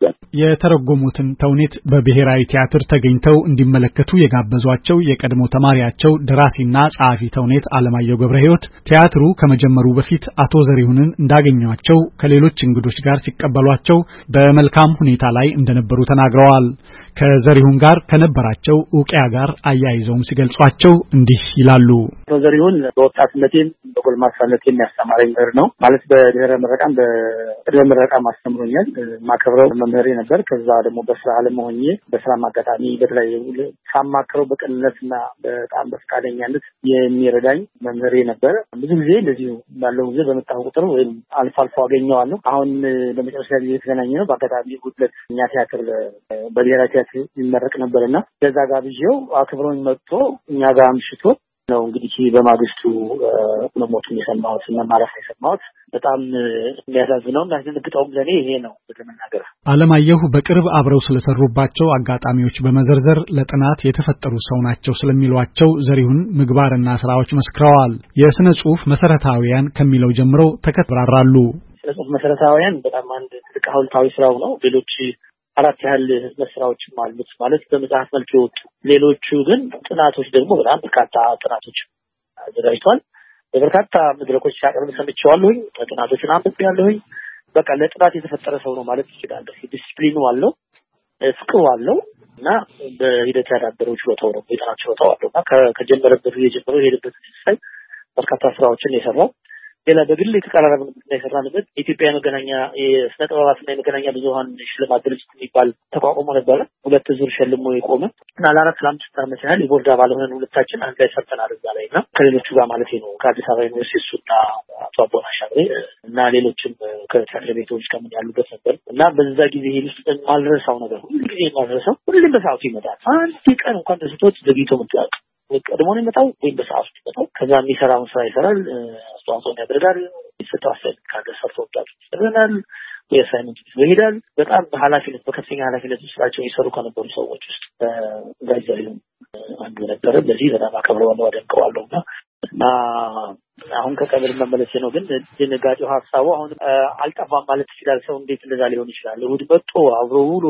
የተረጎሙትን ተውኔት በብሔራዊ ቲያትር ተገኝተው እንዲመለከቱ የጋበዟቸው የቀድሞ ተማሪያቸው ደራሲና ጸሐፊ ተውኔት አለማየሁ ገብረ ሕይወት ቲያትሩ ከመጀመሩ በፊት አቶ ዘሪሁንን እንዳገኟቸው ከሌሎች እንግዶች ጋር ሲቀበሏቸው በመልካም ሁኔታ ላይ እንደነበሩ ተናግረዋል። ከዘሪሁን ጋር ከነበራቸው ዕውቂያ ጋር አያይዘውም ሲገልጿቸው እንዲህ ይላሉ። ዘሪሁን በወጣትነቴም በጎልማሳነቴም ያስተማረኝ ነው ማለት በድህረ ምረቃም በቅድመ ምረቃም አስተምሮኛል። ማከብረው መምህሬ ነበር። ከዛ ደግሞ በስራ ዓለም ሆኜ በስራ ማጋጣሚ በተለይ ሳማክረው በቅንነትና በጣም በፈቃደኛነት የሚረዳኝ መምህሬ ነበር። ብዙ ጊዜ እንደዚሁ ባለው ጊዜ በመጣሁ ቁጥር ወይም አልፎ አልፎ አገኘዋለሁ። አሁን ለመጨረሻ ጊዜ የተገናኘነው በአጋጣሚ ጉድለት እኛ ቲያትር በብሔራዊ ቲያትር ይመረቅ ነበርና ከዛ ጋር ብዬው አክብሮኝ መጥቶ እኛ ጋር አምሽቶ ነው እንግዲህ በማግስቱ ለሞቱን የሰማሁት እና ማረፍ የሰማሁት በጣም የሚያሳዝነው እና ያስደነግጠውም ለኔ ይሄ ነው በተመናገር አለማየሁ በቅርብ አብረው ስለሰሩባቸው አጋጣሚዎች በመዘርዘር ለጥናት የተፈጠሩ ሰው ናቸው ስለሚሏቸው ዘሪሁን ምግባርና ስራዎች መስክረዋል። የስነ ጽሁፍ መሰረታዊያን ከሚለው ጀምሮ ተከታትራሉ። ስነ ጽሁፍ መሰረታዊያን በጣም አንድ ትልቅ ሐውልታዊ ስራው ነው። ሌሎች አራት ያህል መስራዎችም አሉት ማለት በመጽሐፍ መልክ የወጡ ሌሎቹ ግን ጥናቶች ደግሞ በጣም በርካታ ጥናቶች አዘጋጅቷል። በበርካታ መድረኮች ሲያቀርብ ሰምቼዋለሁኝ። ጥናቶችን አንብቤያለሁኝ። በቃ ለጥናት የተፈጠረ ሰው ነው ማለት ይችላል። ዲሲፕሊኑ አለው፣ ፍቅሩ አለው እና በሂደት ያዳበረው ችሎታው ነው የጥናት ችሎታው አለው እና ከጀመረበት የጀመረው የሄደበት ሳይ በርካታ ስራዎችን የሰራው ሌላ በግል የተቀራረበ የሰራንበት ኢትዮጵያ መገናኛ የስነ ጥበባትና የመገናኛ ብዙሃን ሽልማት ድርጅት የሚባል ተቋቁሞ ነበረ። 2 ዙር ሸልሞ የቆመ እና ለ4 ለ5 ዓመት ያህል የቦርድ አባል ሆነን ሁለታችን አንድ ላይ ሰርተናል እዛ ላይ እና ከሌሎቹ ጋር ማለት ነው ከአዲስ አበባ ዩኒቨርሲቲ እሱና አቶ አቦና ሻግሬ እና ሌሎችም ከቲያትር ቤቶች ከምን ያሉበት ነበር እና በዛ ጊዜ ውስጥ ማልረሳው ነገር ሁልጊዜ ማልረሳው ሁሌም በሰዓቱ ይመጣል። አንድ ቀን እንኳን ተስቶት ዘግይቶ መጥቷል። ቀድሞ ነው የመጣው ወይም በሰዓቱ ይመጣል። ከዛ የሚሰራውን ስራ ይሰራል፣ አስተዋጽኦ ያደርጋል። ይሰጣው አስተያየት ካለ ሰርቶ ወጣቱ ይሰራል፣ የሳይመንት ይሄዳል። በጣም በኃላፊነት በከፍተኛ ኃላፊነት ስራቸው ይሰሩ ከነበሩ ሰዎች ውስጥ ጋዜጠኛው አንዱ ነበር። በዚህ በጣም አከብረዋለሁ፣ አደንቀዋለሁ እና አሁን ከቀብር መመለስ ነው። ግን ድንጋጤው ሀሳቡ አሁን አልጠፋም ማለት ይችላል። ሰው እንዴት እንደዛ ሊሆን ይችላል? እሑድ መጥቶ አብሮ ውሎ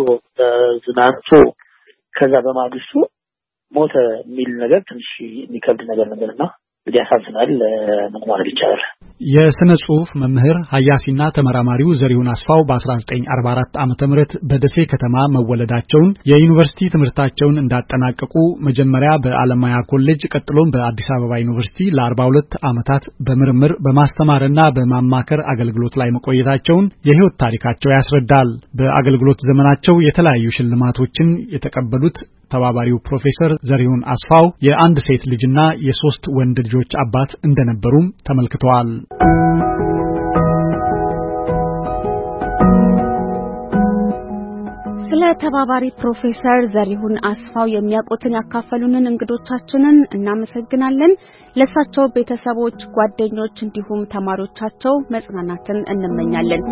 ዝናንቶ ከዛ በማግስቱ ሞተ የሚል ነገር ትንሽ የሚከብድ ነገር ነበርና እንግዲህ ያሳዝናል። ምን ማለት ይቻላል? የስነ ጽሁፍ መምህር ሀያሲና ተመራማሪው ዘሪሁን አስፋው በ1944 ዓመተ ምህረት በደሴ ከተማ መወለዳቸውን የዩኒቨርሲቲ ትምህርታቸውን እንዳጠናቀቁ መጀመሪያ በአለማያ ኮሌጅ ቀጥሎም በአዲስ አበባ ዩኒቨርሲቲ ለ42 ዓመታት በምርምር በማስተማርና በማማከር አገልግሎት ላይ መቆየታቸውን የህይወት ታሪካቸው ያስረዳል። በአገልግሎት ዘመናቸው የተለያዩ ሽልማቶችን የተቀበሉት ተባባሪው ፕሮፌሰር ዘሪሁን አስፋው የአንድ ሴት ልጅና የ3 ወንድ ልጆች አባት እንደነበሩም ተመልክተዋል። ስለ ተባባሪ ፕሮፌሰር ዘሪሁን አስፋው የሚያውቁትን ያካፈሉንን እንግዶቻችንን እናመሰግናለን። ለሳቸው ቤተሰቦች፣ ጓደኞች እንዲሁም ተማሪዎቻቸው መጽናናትን እንመኛለን።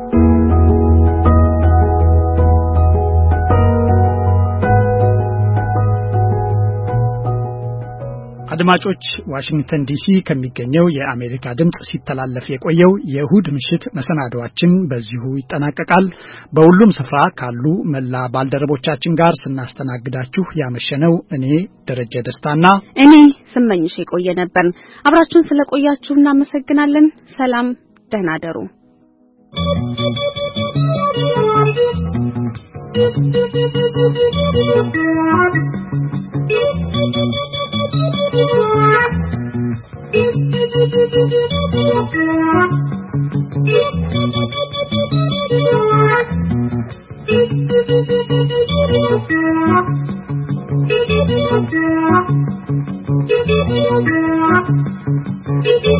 አድማጮች ዋሽንግተን ዲሲ ከሚገኘው የአሜሪካ ድምጽ ሲተላለፍ የቆየው የእሁድ ምሽት መሰናዶአችን በዚሁ ይጠናቀቃል። በሁሉም ስፍራ ካሉ መላ ባልደረቦቻችን ጋር ስናስተናግዳችሁ ያመሸነው እኔ ደረጀ ደስታና እኔ ስመኝሽ የቆየ ነበር። አብራችሁን ስለቆያችሁ እናመሰግናለን። ሰላም፣ ደህና ደሩ። Thank you.